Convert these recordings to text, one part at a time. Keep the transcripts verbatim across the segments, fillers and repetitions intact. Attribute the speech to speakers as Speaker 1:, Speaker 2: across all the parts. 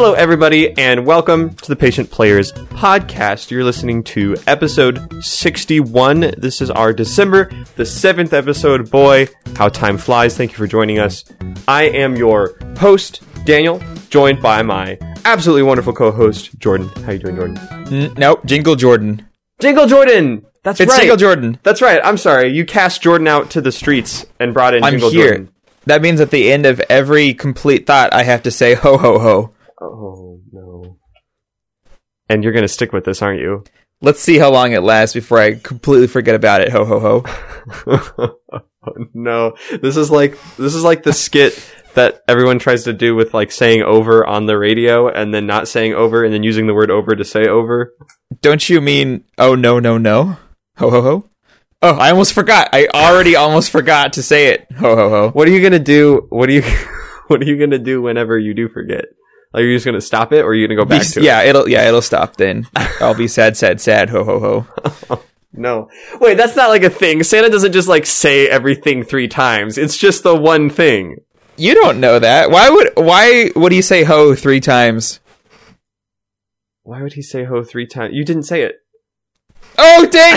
Speaker 1: Hello, everybody, and welcome to the Patient Players Podcast. You're listening to episode sixty-one. This is our December the seventh episode. Boy, how time flies. Thank you for joining us. I am your host, Daniel, joined by my absolutely wonderful co-host, Jordan. How you doing, Jordan?
Speaker 2: N- nope, Jingle Jordan.
Speaker 1: Jingle Jordan! That's
Speaker 2: it's
Speaker 1: right.
Speaker 2: Jingle Jordan.
Speaker 1: That's right. I'm sorry. You cast Jordan out to the streets and brought in
Speaker 2: I'm
Speaker 1: Jingle
Speaker 2: here.
Speaker 1: Jordan.
Speaker 2: That means at the end of every complete thought, I have to say ho ho ho.
Speaker 1: Oh, no. And you're going to stick with this, aren't you?
Speaker 2: Let's see how long it lasts before I completely forget about it. Ho ho ho.
Speaker 1: Oh, no. This is like this is like the skit that everyone tries to do with like saying over on the radio and then not saying over and then using the word over to say over.
Speaker 2: Don't you mean oh no no no? Ho ho ho. Oh, I almost forgot. I already almost forgot to say it. Ho ho ho.
Speaker 1: What are you going to do? What are you what are you going to do whenever you do forget? Like, are you just going to stop it or are you going to go back
Speaker 2: Be,
Speaker 1: to it?
Speaker 2: yeah, it'll yeah, it'll stop then. I'll be sad sad sad ho ho ho.
Speaker 1: No. Wait, that's not like a thing. Santa doesn't just like say everything three times. It's just the one thing.
Speaker 2: You don't know that. Why would why would he say ho three times?
Speaker 1: Why would he say ho three times? You didn't say it.
Speaker 2: Oh dang!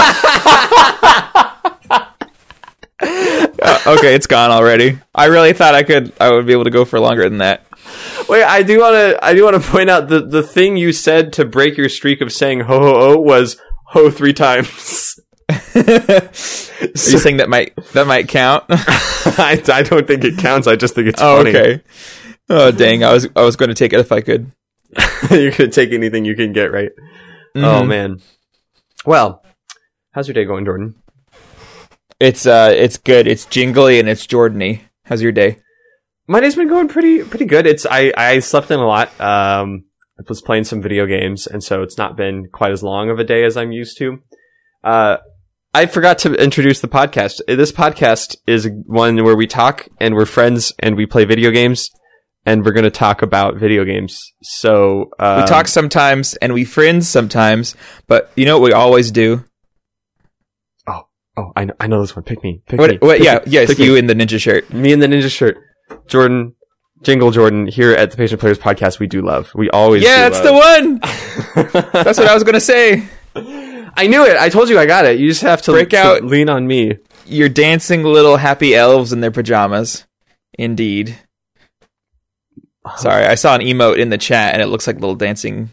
Speaker 2: uh, okay, it's gone already. I really thought I could I would be able to go for longer than that.
Speaker 1: Wait, I do want to I do want to point out the the thing you said to break your streak of saying ho ho ho was ho three times.
Speaker 2: Are you saying that might that might count?
Speaker 1: I, I don't think it counts. I just think it's
Speaker 2: Oh,
Speaker 1: funny.
Speaker 2: okay. Oh dang! I was I was going to take it if I could.
Speaker 1: You're gonna take anything you can get, right?
Speaker 2: Mm-hmm.
Speaker 1: Oh man. Well, how's your day going, Jordan?
Speaker 2: It's uh, it's good. It's jingly and it's Jordany. How's your day?
Speaker 1: My day's been going pretty pretty good. It's I I slept in a lot. Um, I was playing some video games, and so it's not been quite as long of a day as I'm used to. Uh, I forgot to introduce the podcast. This podcast is one where we talk and we're friends and we play video games, and we're going to talk about video games. So um,
Speaker 2: We talk sometimes and we friends sometimes, but you know what we always do?
Speaker 1: Oh, oh, I know, I know this one. Pick me. Pick
Speaker 2: What?
Speaker 1: me.
Speaker 2: what
Speaker 1: Pick
Speaker 2: yeah,
Speaker 1: me.
Speaker 2: yes,
Speaker 1: Pick
Speaker 2: you
Speaker 1: me.
Speaker 2: in the ninja shirt.
Speaker 1: Me in the ninja shirt. Jordan, Jingle Jordan, here at the Patient Players Podcast, we do love. We always
Speaker 2: Yeah,
Speaker 1: do
Speaker 2: that's
Speaker 1: love.
Speaker 2: the one. That's what I was going to say.
Speaker 1: I knew it. I told you I got it. You just have to,
Speaker 2: Break
Speaker 1: to
Speaker 2: out-
Speaker 1: lean on me.
Speaker 2: You're dancing little happy elves in their pajamas. Indeed. Sorry, I saw an emote in the chat and it looks like little dancing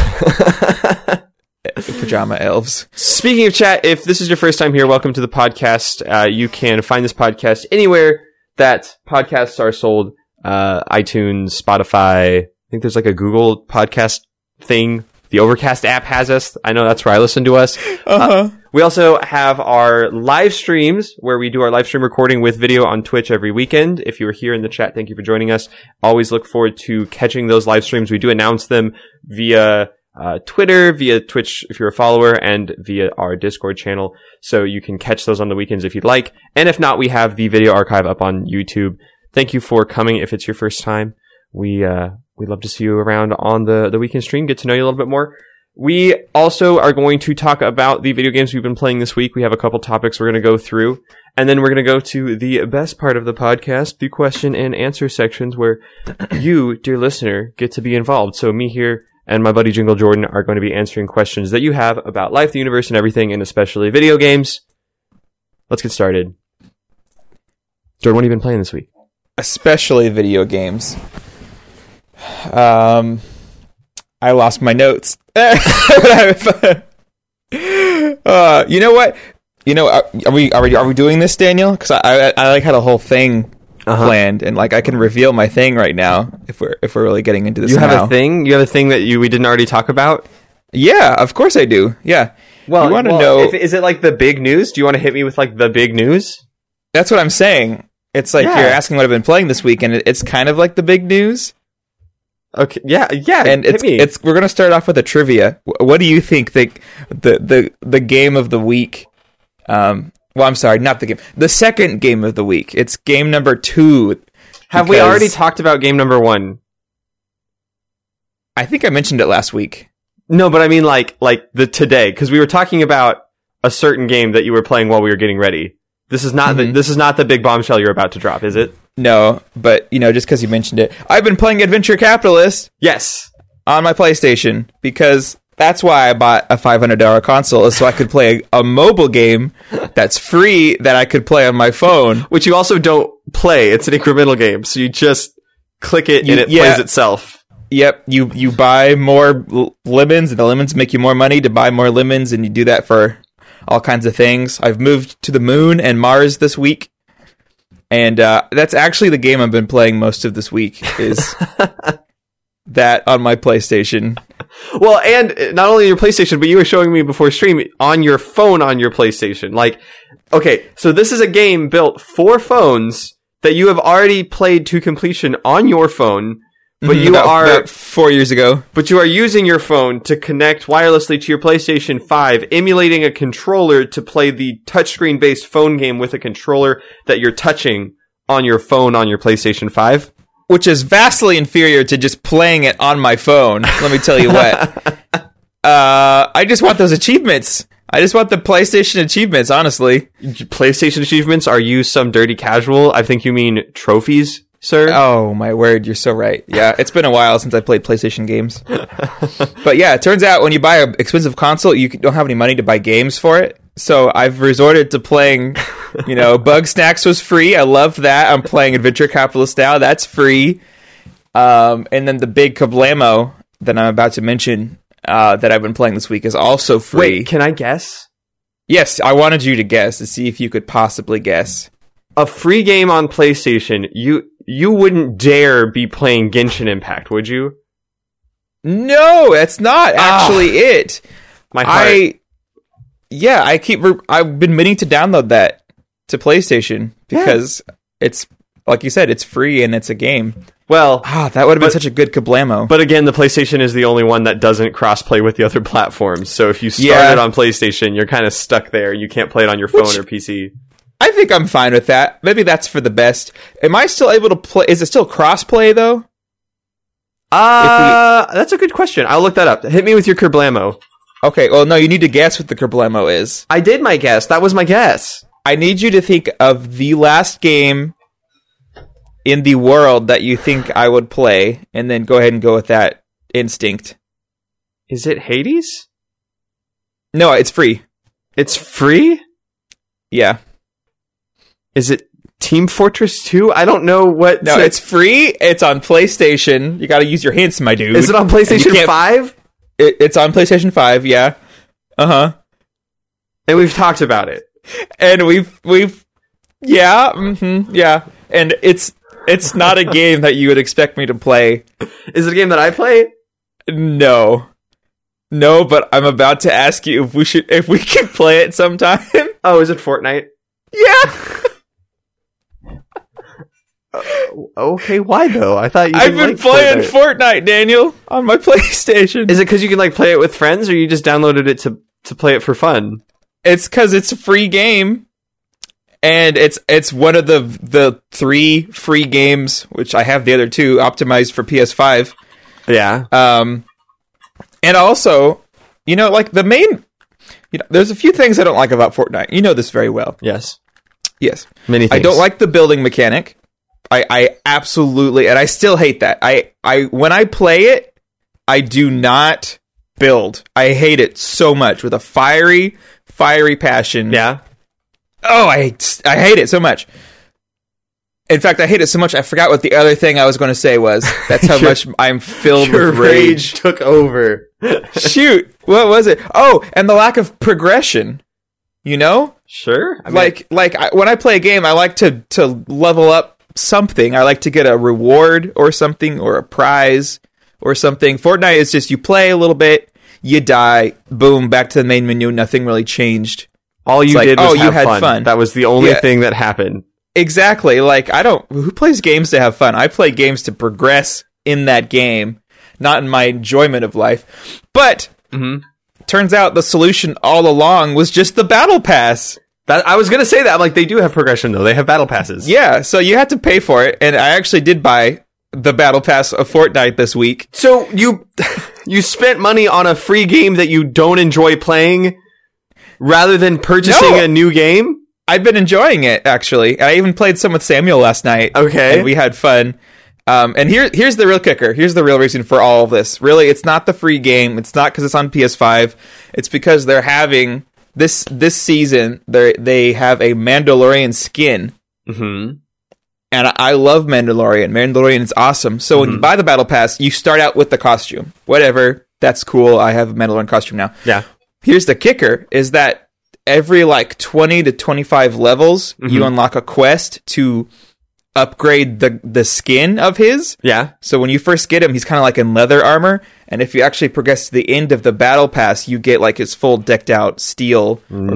Speaker 2: pajama elves.
Speaker 1: Speaking of chat, if this is your first time here, welcome to the podcast. Uh, you can find this podcast anywhere that podcasts are sold. Uh, iTunes, Spotify. I think there's like a Google podcast thing. The Overcast app has us. I know that's where I listen to us.
Speaker 2: Uh-huh.
Speaker 1: Uh, we also have our live streams where we do our live stream recording with video on Twitch every weekend. If you were here in the chat, thank you for joining us. Always look forward to catching those live streams. We do announce them via uh, Twitter, via Twitch if you're a follower, and via our Discord channel. So you can catch those on the weekends if you'd like. And if not, we have the video archive up on YouTube. Thank you for coming if it's your first time. We, uh, we'd love to see you around on the, the weekend stream, get to know you a little bit more. We also are going to talk about the video games we've been playing this week. We have a couple topics we're going to go through. And then we're going to go to the best part of the podcast, the question and answer sections where you, dear listener, get to be involved. So me here and my buddy Jingle Jordan are going to be answering questions that you have about life, the universe, and everything, and especially video games. Let's get started. Jordan, what have you been playing this week?
Speaker 2: Especially video games. Um, I lost my notes. uh, you know what? You know, are, are we are we are we doing this, Daniel? Because I, I I like had a whole thing
Speaker 1: Uh-huh.
Speaker 2: planned, and like I can reveal my thing right now if we're if we're really getting into this.
Speaker 1: You have
Speaker 2: now.
Speaker 1: a thing? You have a thing that you we didn't already talk about?
Speaker 2: Yeah, of course I do. Yeah.
Speaker 1: Well,
Speaker 2: you want to
Speaker 1: well,
Speaker 2: know?
Speaker 1: if, is it like the big news? Do you want to hit me with like the big news?
Speaker 2: That's what I'm saying. It's like
Speaker 1: Yeah.
Speaker 2: you're asking what I've been playing this week, and it, it's kind of like the big news.
Speaker 1: Okay, yeah, yeah.
Speaker 2: And
Speaker 1: hit
Speaker 2: it's
Speaker 1: me.
Speaker 2: it's we're gonna start off with a trivia. Wh- What do you think the the the the game of the week? Um, well, I'm sorry, not the game. The second game of the week. It's game number two.
Speaker 1: Have we
Speaker 2: because
Speaker 1: already talked about game number one?
Speaker 2: I think I mentioned it last week.
Speaker 1: No, but I mean like like the today, because we were talking about a certain game that you were playing while we were getting ready. This is not the
Speaker 2: Mhm.
Speaker 1: this is not the big bombshell you're about to drop, is it?
Speaker 2: No, but, you know, just because you mentioned it. I've been playing Adventure Capitalist
Speaker 1: Yes.
Speaker 2: on my PlayStation because that's why I bought a five hundred dollars console, is so I could play a, a mobile game that's free that I could play on my phone.
Speaker 1: Which you also don't play. It's an incremental game, so you just click it
Speaker 2: You-
Speaker 1: and it
Speaker 2: yeah.
Speaker 1: plays itself.
Speaker 2: Yep, you, you buy more l- lemons, and the lemons make you more money to buy more lemons, and you do that for all kinds of things. I've moved to the moon and Mars this week. And uh, that's actually the game I've been playing most of this week, is that on my PlayStation.
Speaker 1: Well, and not only your PlayStation, but you were showing me before stream on your phone on your PlayStation. Like, okay, so this is a game built for phones that you have already played to completion on your phone, but you
Speaker 2: About-
Speaker 1: are
Speaker 2: about four years ago.
Speaker 1: but you are using your phone to connect wirelessly to your PlayStation five, emulating a controller to play the touchscreen based phone game with a controller that you're touching on your phone on your PlayStation five.
Speaker 2: Which is vastly inferior to just playing it on my phone. Let me tell you what. uh, I just want those achievements. I just want the PlayStation achievements, honestly.
Speaker 1: PlayStation achievements, are you some dirty casual? I think you mean trophies, sir.
Speaker 2: Oh, my word, you're so right. Yeah, it's been a while since I played PlayStation games. But yeah, it turns out when you buy an expensive console, you don't have any money to buy games for it. So I've resorted to playing, you know, Bug Snacks was free. I loved that. I'm playing Adventure Capitalist now. That's free. Um, and then the big Kablamo that I'm about to mention uh, that I've been playing this week is also free.
Speaker 1: Wait, can I guess?
Speaker 2: Yes, I wanted you to guess to see if you could possibly guess.
Speaker 1: A free game on PlayStation, you you wouldn't dare be playing Genshin Impact, would you?
Speaker 2: No, that's not actually it.
Speaker 1: My heart.
Speaker 2: I yeah, I keep re- I've been meaning to download that to PlayStation because it's like you said, it's free and it's a game.
Speaker 1: well,
Speaker 2: Ah, that would have been
Speaker 1: But-
Speaker 2: such a good kablamo.
Speaker 1: but again, the PlayStation is the only one that doesn't crossplay with the other platforms. So if you started
Speaker 2: Yeah.
Speaker 1: on PlayStation, you're kind of stuck there. You can't play it on your phone
Speaker 2: Which-
Speaker 1: or P C.
Speaker 2: I think I'm fine with that. Maybe that's for the best. Am I still able to play? Is it still crossplay though?
Speaker 1: Uh, that's a good question. I'll look that up. Hit me with your Kerblamo.
Speaker 2: Okay. Well, no, you need to guess what the kablamo is.
Speaker 1: I did my guess. That was my guess.
Speaker 2: I need you to think of the last game in the world that you think I would play, and then go ahead and go with that instinct.
Speaker 1: Is it Hades?
Speaker 2: No, it's free.
Speaker 1: It's free?
Speaker 2: Yeah.
Speaker 1: Is it Team Fortress two? I don't know what.
Speaker 2: No,
Speaker 1: to-
Speaker 2: it's free. It's on PlayStation. You got to use your hints, my dude.
Speaker 1: Is it on
Speaker 2: And you
Speaker 1: PlayStation
Speaker 2: can't-
Speaker 1: five?
Speaker 2: It, it's on PlayStation five. Yeah. Uh huh.
Speaker 1: And we've talked about it.
Speaker 2: And we've we've yeah mm-hmm, yeah, and it's it's not a game that you would expect me to play.
Speaker 1: Is it a game that I play?
Speaker 2: No, no, but I'm about to ask you if we should if we can play it sometime.
Speaker 1: Oh, is it Fortnite?
Speaker 2: Yeah.
Speaker 1: Okay, why though? I thought you.
Speaker 2: I've
Speaker 1: didn't
Speaker 2: been
Speaker 1: like
Speaker 2: playing
Speaker 1: Fortnite.
Speaker 2: Fortnite, Daniel, on my PlayStation.
Speaker 1: Is it because you can like play it with friends, or you just downloaded it to to play it for fun?
Speaker 2: It's because it's a free game, and it's it's one of the the three free games, which I have the other two optimized for P S five.
Speaker 1: Yeah.
Speaker 2: Um, and also, you know, like the main, you know, there's a few things I don't like about Fortnite. You know this very well.
Speaker 1: Yes.
Speaker 2: Yes,
Speaker 1: Many things.
Speaker 2: I don't like the building mechanic. I I absolutely, and I still hate that. I I when I play it, I do not build. I hate it so much with a fiery, fiery passion.
Speaker 1: Yeah.
Speaker 2: Oh, I I hate it so much. In fact, I hate it so much. I forgot what the other thing I was going to say was. That's how
Speaker 1: Your-
Speaker 2: much I'm filled
Speaker 1: Your
Speaker 2: with rage.
Speaker 1: rage took over.
Speaker 2: Shoot, what was it? Oh, and the lack of progression. You know,
Speaker 1: Sure. I mean,
Speaker 2: like like I, when I play a game, I like to to level up something. I like to get a reward or something, or a prize or something. Fortnite is just you play a little bit, you die, boom, back to the main menu. Nothing really changed.
Speaker 1: all you
Speaker 2: like,
Speaker 1: did was
Speaker 2: oh, you
Speaker 1: have
Speaker 2: had
Speaker 1: fun.
Speaker 2: fun.
Speaker 1: That was the only
Speaker 2: Yeah.
Speaker 1: thing that happened.
Speaker 2: Exactly. Like I don't. Who plays games to have fun? I play games to progress in that game, not in my enjoyment of life. But
Speaker 1: Mm-hmm.
Speaker 2: turns out the solution all along was just the battle pass.
Speaker 1: That I was gonna say that. I'm like, they do have progression though. They have battle passes.
Speaker 2: Yeah, so you had to pay for it, and I actually did buy the battle pass of Fortnite this week.
Speaker 1: So you you spent money on a free game that you don't enjoy playing, rather than purchasing
Speaker 2: No.
Speaker 1: a new game.
Speaker 2: I've been enjoying it, actually. I even played some with Samuel last night.
Speaker 1: Okay.
Speaker 2: And we had fun. Um, and here, here's the real kicker. Here's the real reason for all of this. Really, it's not the free game. It's not because it's on P S five. It's because they're having, this this season, they they have a Mandalorian skin.
Speaker 1: Mm-hmm.
Speaker 2: And I, I love Mandalorian. Mandalorian is awesome. So mm-hmm. when you buy the Battle Pass, you start out with the costume. Whatever. That's cool. I have a Mandalorian costume now.
Speaker 1: Yeah.
Speaker 2: Here's the kicker, is that every like twenty to twenty-five levels, mm-hmm. you unlock a quest to upgrade the the skin of his.
Speaker 1: Yeah.
Speaker 2: So when you first get him, he's kind of like in leather armor, and if you actually progress to the end of the battle pass, you get like his full decked out steel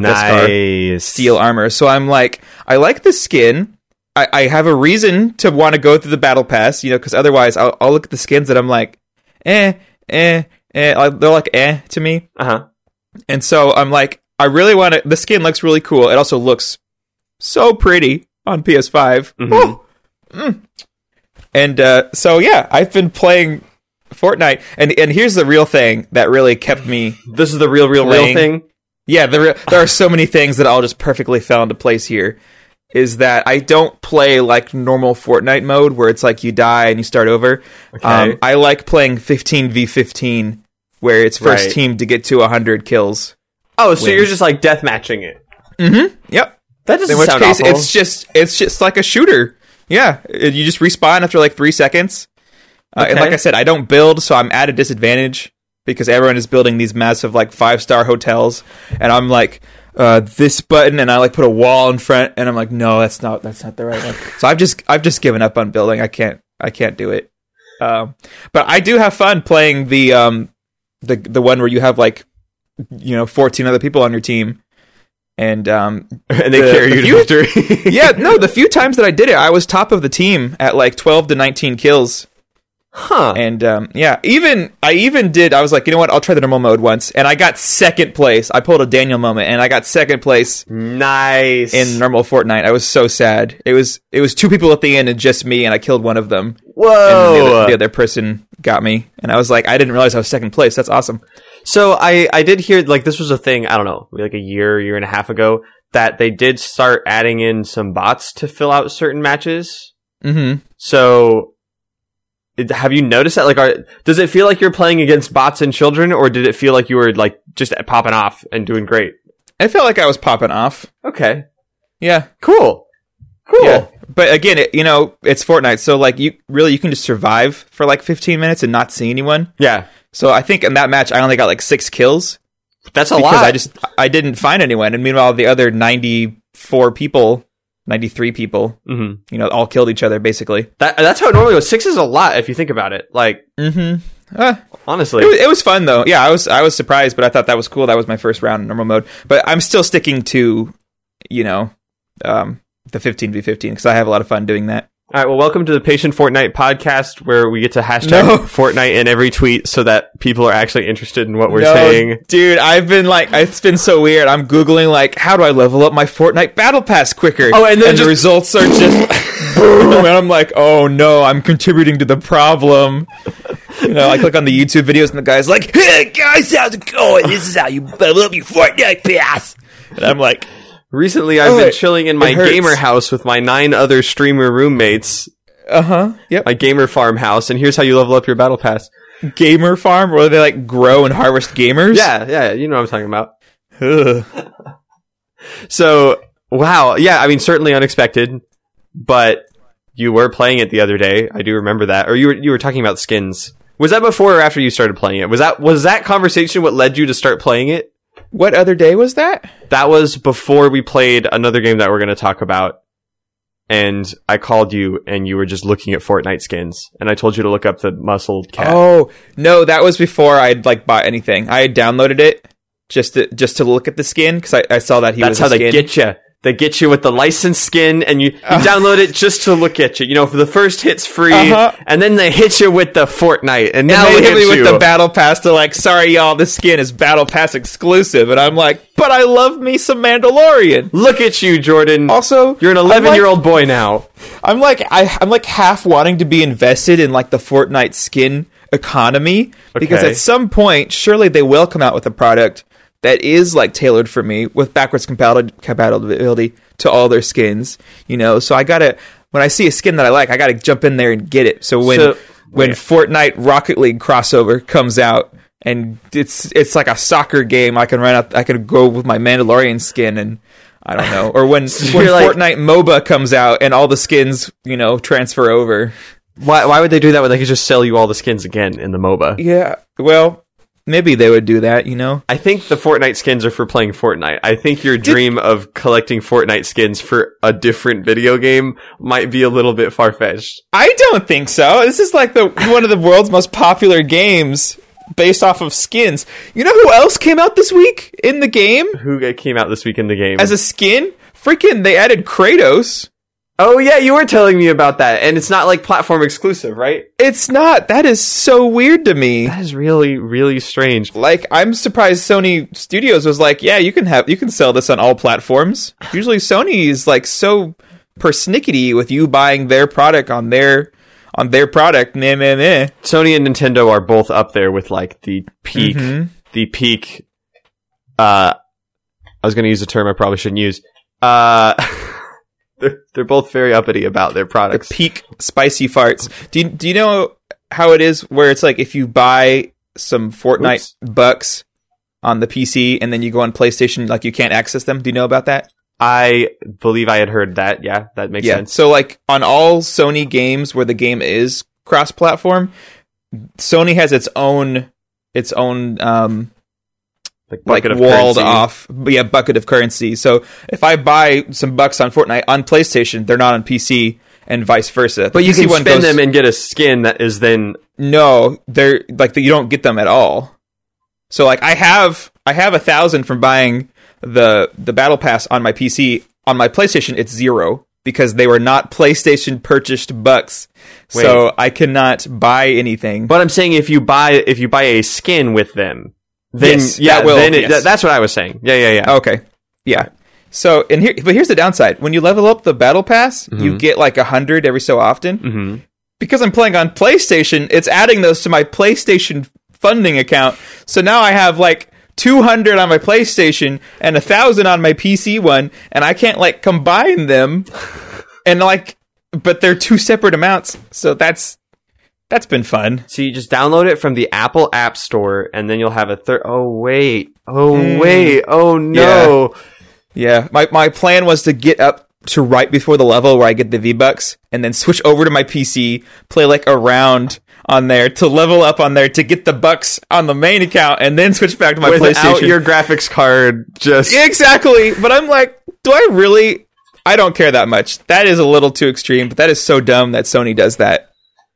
Speaker 1: nice
Speaker 2: steel armor. So I'm like, I like the skin. I, I have a reason to want to go through the battle pass, you know, because otherwise I'll, I'll look at the skins and I'm like, eh, eh, eh. They're like eh to me.
Speaker 1: Uh huh.
Speaker 2: And so I'm like, I really want to. The skin looks really cool. It also looks so pretty on P S five. Mm-hmm. Oh. Mm. And uh, so, yeah, I've been playing Fortnite. And and here's the real thing that really kept me.
Speaker 1: This is the real, real,
Speaker 2: playing.
Speaker 1: real thing?
Speaker 2: Yeah, the real, there are so many things that all just perfectly fell into place here. Is that I don't play like normal Fortnite mode where it's like you die and you start over.
Speaker 1: Okay.
Speaker 2: Um, I like playing fifteen v fifteen where it's first
Speaker 1: right.
Speaker 2: team to get to one hundred kills.
Speaker 1: Oh, so
Speaker 2: wins.
Speaker 1: you're just like death matching it.
Speaker 2: Mm-hmm. Yep.
Speaker 1: That doesn't
Speaker 2: In which
Speaker 1: sound
Speaker 2: case,
Speaker 1: awful.
Speaker 2: it's just it's just like a shooter. Yeah, it, you just respawn after like three seconds. Uh,
Speaker 1: Okay.
Speaker 2: And like I said, I don't build, so I'm at a disadvantage because everyone is building these massive like five star hotels, and I'm like uh, this button, and I like put a wall in front, and I'm like, no, that's not that's not the right one. So I've just I've just given up on building. I can't I can't do it. Um, but I do have fun playing the um the the one where you have like you know fourteen other people on your team. And um,
Speaker 1: and they
Speaker 2: the,
Speaker 1: carry
Speaker 2: the
Speaker 1: you
Speaker 2: few,
Speaker 1: to victory.
Speaker 2: yeah, no, the few times that I did it, I was top of the team at like twelve to nineteen kills.
Speaker 1: Huh.
Speaker 2: And um, yeah, even I even did. I was like, you know what? I'll try the normal mode once, and I got second place. I pulled a Daniel moment, and I got second place.
Speaker 1: Nice.
Speaker 2: In normal Fortnite. I was so sad. It was it was two people at the end and just me, and I killed one of them.
Speaker 1: Whoa.
Speaker 2: And the other, the other person got me, and I was like, I didn't realize I was second place. That's awesome.
Speaker 1: So I, I did hear, like, this was a thing, I don't know, like a year, year and a half ago, that they did start adding in some bots to fill out certain matches.
Speaker 2: Mm-hmm.
Speaker 1: So, it, have you noticed that? Like, are, does it feel like you're playing against bots and children, or did it feel like you were, like, just popping off and doing great?
Speaker 2: I felt like I was popping off.
Speaker 1: Okay.
Speaker 2: Yeah.
Speaker 1: Cool. Cool.
Speaker 2: Yeah. But again, it, you know, it's Fortnite, so, like, you really, you can just survive for, like, fifteen minutes and not see anyone.
Speaker 1: Yeah.
Speaker 2: So I think in that match, I only got, like, six kills.
Speaker 1: That's a
Speaker 2: because
Speaker 1: lot.
Speaker 2: I just, I didn't find anyone. And meanwhile, the other ninety-four people, ninety-three people,
Speaker 1: mm-hmm.
Speaker 2: you know, all killed each other, basically.
Speaker 1: That That's how it normally goes. Six is a lot if you think about it. Like,
Speaker 2: mm-hmm. Uh,
Speaker 1: honestly.
Speaker 2: It was, it was fun, though. Yeah, I was I was surprised, but I thought that was cool. That was my first round in normal mode. But I'm still sticking to, you know, um, the fifteen v fifteen, because I have a lot of fun doing that.
Speaker 1: All right, well, welcome to the Patient Fortnite podcast, where we get to hashtag
Speaker 2: No.
Speaker 1: Fortnite in every tweet so that people are actually interested in what we're
Speaker 2: No,
Speaker 1: saying.
Speaker 2: Dude, I've been like, it's been so weird. I'm Googling, like, how do I level up my Fortnite Battle Pass quicker?
Speaker 1: Oh, and then
Speaker 2: the
Speaker 1: just-
Speaker 2: results are just boom. And I'm like, oh no, I'm contributing to the problem. You know, I click on the YouTube videos and the guy's like, hey guys, how's it going? This is how you level up your Fortnite Pass. And I'm like,
Speaker 1: Recently, I've
Speaker 2: Oh,
Speaker 1: been
Speaker 2: it-
Speaker 1: chilling in my
Speaker 2: it hurts.
Speaker 1: gamer house with my nine other streamer roommates,
Speaker 2: uh huh, yep.
Speaker 1: my gamer farm house, and here's how you level up your battle pass.
Speaker 2: Gamer farm where they like grow and harvest gamers.
Speaker 1: Yeah, yeah, you know what I'm talking about.
Speaker 2: Ugh.
Speaker 1: So, wow, yeah, I mean, certainly unexpected, but you were playing it the other day. I do remember that. Or you were you were talking about skins. Was that before or after you started playing it? Was that was that conversation what led you to start playing it?
Speaker 2: What other day was that?
Speaker 1: That was before we played another game that we're going to talk about. And I called you, and you were just looking at Fortnite skins. And I told you to look up the muscled cat.
Speaker 2: Oh no, that was before I'd like bought anything. I had downloaded it just to just to look at the skin because I, I saw that he
Speaker 1: That's
Speaker 2: was.
Speaker 1: how
Speaker 2: a
Speaker 1: they
Speaker 2: skin.
Speaker 1: get you. They get you with the licensed skin, and you, you uh, download it just to look at you. You know, for the first hit's free,
Speaker 2: uh-huh.
Speaker 1: and then they hit you with the Fortnite, and,
Speaker 2: and
Speaker 1: now
Speaker 2: they
Speaker 1: look
Speaker 2: hit
Speaker 1: at
Speaker 2: me
Speaker 1: you
Speaker 2: with the Battle Pass. They're like, "Sorry, y'all, this skin is Battle Pass exclusive," and I'm like, "But I love me some Mandalorian."
Speaker 1: Look at you, Jordan.
Speaker 2: Also,
Speaker 1: you're an eleven-year-old like, boy now.
Speaker 2: I'm like, I, I'm like half wanting to be invested in like the Fortnite skin economy okay. because at some point, surely they will come out with a product that is like tailored for me with backwards compat- compatibility to all their skins, you know. So I gotta, when I see a skin that I like, I gotta jump in there and get it. So when
Speaker 1: So-
Speaker 2: when
Speaker 1: yeah.
Speaker 2: Fortnite Rocket League crossover comes out and it's it's like a soccer game, I can run out, I can go with my Mandalorian skin and I don't know. Or when, when
Speaker 1: you're like-
Speaker 2: Fortnite MOBA comes out and all the skins, you know, transfer over.
Speaker 1: Why why would they do that when they could just sell you all the skins again in the MOBA?
Speaker 2: Yeah, well, maybe they would do that, you know?
Speaker 1: I think the Fortnite skins are for playing Fortnite. I think your dream of collecting Fortnite skins for a different video game might be a little bit far-fetched.
Speaker 2: I don't think so. This is like the one of the world's most popular games based off of skins. You know who else came out this week in the game
Speaker 1: Who came out this week in the game?
Speaker 2: as a skin? Freaking, they added Kratos.
Speaker 1: Oh yeah, you were telling me about that. And it's not like platform exclusive, right?
Speaker 2: It's not. That is so weird to me.
Speaker 1: That is really, really strange.
Speaker 2: Like, I'm surprised Sony Studios was like, yeah, you can have, you can sell this on all platforms. Usually Sony is like so persnickety with you buying their product on their, on their product. Meh, meh, meh.
Speaker 1: Sony and Nintendo are both up there with like the peak,
Speaker 2: Mhm.
Speaker 1: the peak, uh, I was going to use a term I probably shouldn't use. Uh, they're, they're both very uppity about their
Speaker 2: The
Speaker 1: products.
Speaker 2: peak spicy farts. Do you, do you know how it is where it's like if you buy some Fortnite
Speaker 1: Oops.
Speaker 2: bucks on the P C and then you go on PlayStation, like you can't access them? Do you know about that?
Speaker 1: I believe I had heard that. Yeah, that makes
Speaker 2: Yeah.
Speaker 1: sense.
Speaker 2: So like on all Sony games where the game is cross-platform, Sony has its own its own um
Speaker 1: Like,
Speaker 2: like
Speaker 1: bucket of
Speaker 2: walled
Speaker 1: currency.
Speaker 2: off yeah bucket of currency. So if I buy some bucks on Fortnite on PlayStation, they're not on P C and vice versa.
Speaker 1: But you
Speaker 2: The P C
Speaker 1: can
Speaker 2: one
Speaker 1: spend
Speaker 2: goes-
Speaker 1: them and get a skin that is then.
Speaker 2: No, they're like you don't get them at all. So like I have I have a thousand from buying the the battle pass on my P C. On my PlayStation, it's zero because they were not PlayStation purchased bucks. So I cannot buy anything.
Speaker 1: But I'm saying if you buy if you buy a skin with them, then
Speaker 2: Yes,
Speaker 1: yeah,
Speaker 2: that will,
Speaker 1: then it,
Speaker 2: yes.
Speaker 1: th- that's what I was saying. Yeah, yeah, yeah.
Speaker 2: Okay, yeah. So and here, but here's the downside: when you level up the battle pass, you
Speaker 1: Mhm.
Speaker 2: get like a hundred every so often.
Speaker 1: Mm-hmm.
Speaker 2: Because I'm playing on PlayStation, it's adding those to my PlayStation funding account. So now I have like two hundred on my PlayStation and one thousand on my P C one, and I can't like combine them. And like, but they're two separate amounts. So that's that's been fun.
Speaker 1: So you just download it from the Apple App Store, and then you'll have a third. Oh wait! Oh
Speaker 2: Mm.
Speaker 1: wait! Oh no!
Speaker 2: Yeah, my my plan was to get up to right before the level where I get the V-Bucks and then switch over to my P C, play like a round on there to level up on there to get the bucks on the main account and then switch back to my
Speaker 1: Without
Speaker 2: PlayStation.
Speaker 1: your graphics card, just
Speaker 2: Exactly. But I'm like, do I really? I don't care that much. That is a little too extreme, but that is so dumb that Sony does that.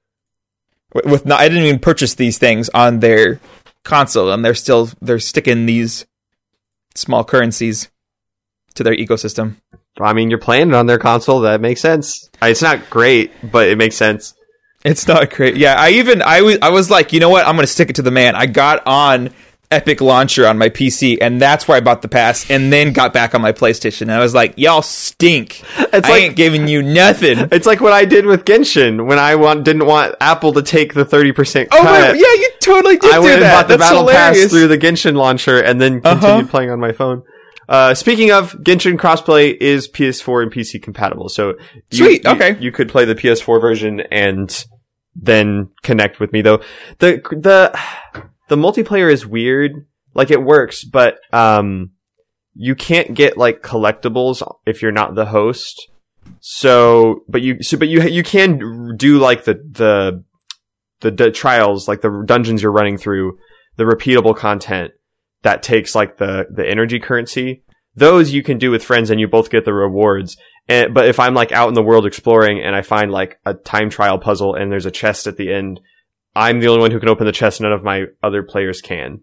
Speaker 2: With with not, I didn't even purchase these things on their console, and they're still they're sticking these small currencies to their ecosystem.
Speaker 1: I mean, you're playing it on their console. That makes sense. Uh, It's not great, but it makes sense.
Speaker 2: It's not great. Yeah, I even I was I was like, you know what? I'm going to stick it to the man. I got on Epic Launcher on my P C, and that's where I bought the pass, and then got back on my PlayStation. And I was like, y'all stink.
Speaker 1: It's
Speaker 2: I
Speaker 1: like-
Speaker 2: ain't giving you nothing.
Speaker 1: It's like what I did with Genshin when I want didn't want Apple to take the thirty percent
Speaker 2: Oh,
Speaker 1: cut.
Speaker 2: wait, yeah, you totally did
Speaker 1: I
Speaker 2: do
Speaker 1: went and
Speaker 2: that.
Speaker 1: bought the
Speaker 2: That's
Speaker 1: Battle
Speaker 2: hilarious.
Speaker 1: Pass through the Genshin launcher, and then continued
Speaker 2: Uh-huh.
Speaker 1: playing on my phone. Uh, speaking of, Genshin crossplay is P S four and P C compatible, so you,
Speaker 2: Sweet,
Speaker 1: you-
Speaker 2: okay.
Speaker 1: you could play the P S four version and then connect with me. Though the the the multiplayer is weird. Like it works, but um, you can't get like collectibles if you're not the host. So, but you so but you you can do like the the the, the trials, like the dungeons you're running through, the repeatable content that takes like the the energy currency. Those you can do with friends, and you both get the rewards. And, but if I'm like out in the world exploring and I find like a time trial puzzle and there's a chest at the end, I'm the only one who can open the chest. None of my other players can.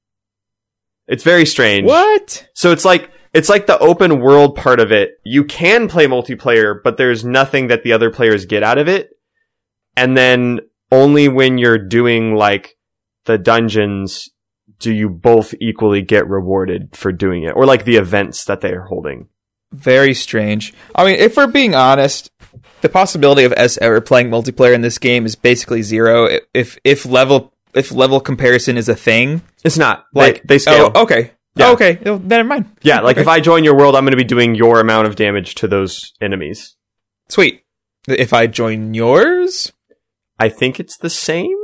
Speaker 1: It's very strange.
Speaker 2: What?
Speaker 1: So it's like it's like the open world part of it. You can play multiplayer, but there's nothing that the other players get out of it. And then only when you're doing like the dungeons do you both equally get rewarded for doing it, or like the events that they are holding.
Speaker 2: Very strange. I mean, if we're being honest, the possibility of us ever playing multiplayer in this game is basically zero. If if level if level comparison is a thing,
Speaker 1: It's not
Speaker 2: like
Speaker 1: like they, they scale.
Speaker 2: Oh, okay.
Speaker 1: Yeah.
Speaker 2: Oh, okay, oh, never mind.
Speaker 1: Yeah, like
Speaker 2: okay.
Speaker 1: if I join your world, I'm going to be doing your amount of damage to those enemies.
Speaker 2: Sweet. If I join yours?
Speaker 1: I think it's the same.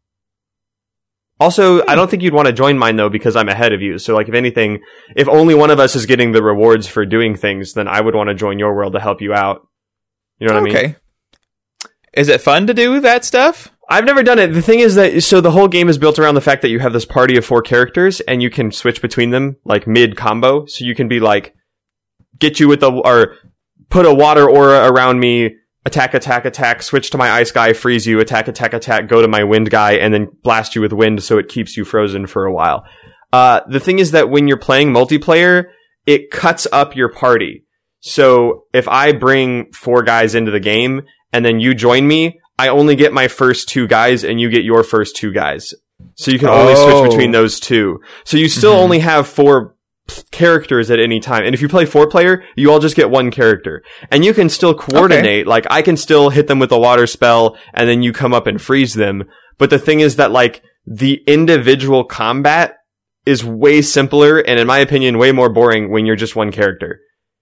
Speaker 1: Also, I don't think you'd want to join mine, though, because I'm ahead of you. So, like, if anything, if only one of us is getting the rewards for doing things, then I would want to join your world to help you out. You know what
Speaker 2: okay.
Speaker 1: I mean?
Speaker 2: Is it fun to do that stuff?
Speaker 1: I've never done it. The thing is that, so the whole game is built around the fact that you have this party of four characters, and you can switch between them, like, mid-combo. So you can be like, get you with the, or put a water aura around me, attack, attack, attack, switch to my ice guy, freeze you, attack, attack, attack, go to my wind guy, and then blast you with wind so it keeps you frozen for a while. Uh, the thing is that when you're playing multiplayer, it cuts up your party. So if I bring four guys into the game, and then you join me, I only get my first two guys, and you get your first two guys. So you can only
Speaker 2: Oh.
Speaker 1: switch between those two. So you still
Speaker 2: Mhm.
Speaker 1: only have four characters at any time. And if you play four player, you all just get one character. And you can still coordinate. Like, I can still hit them with a water spell, and then you come up and freeze them. But the thing is that, like, the individual combat is way simpler, and in my opinion, way more boring when you're just one character.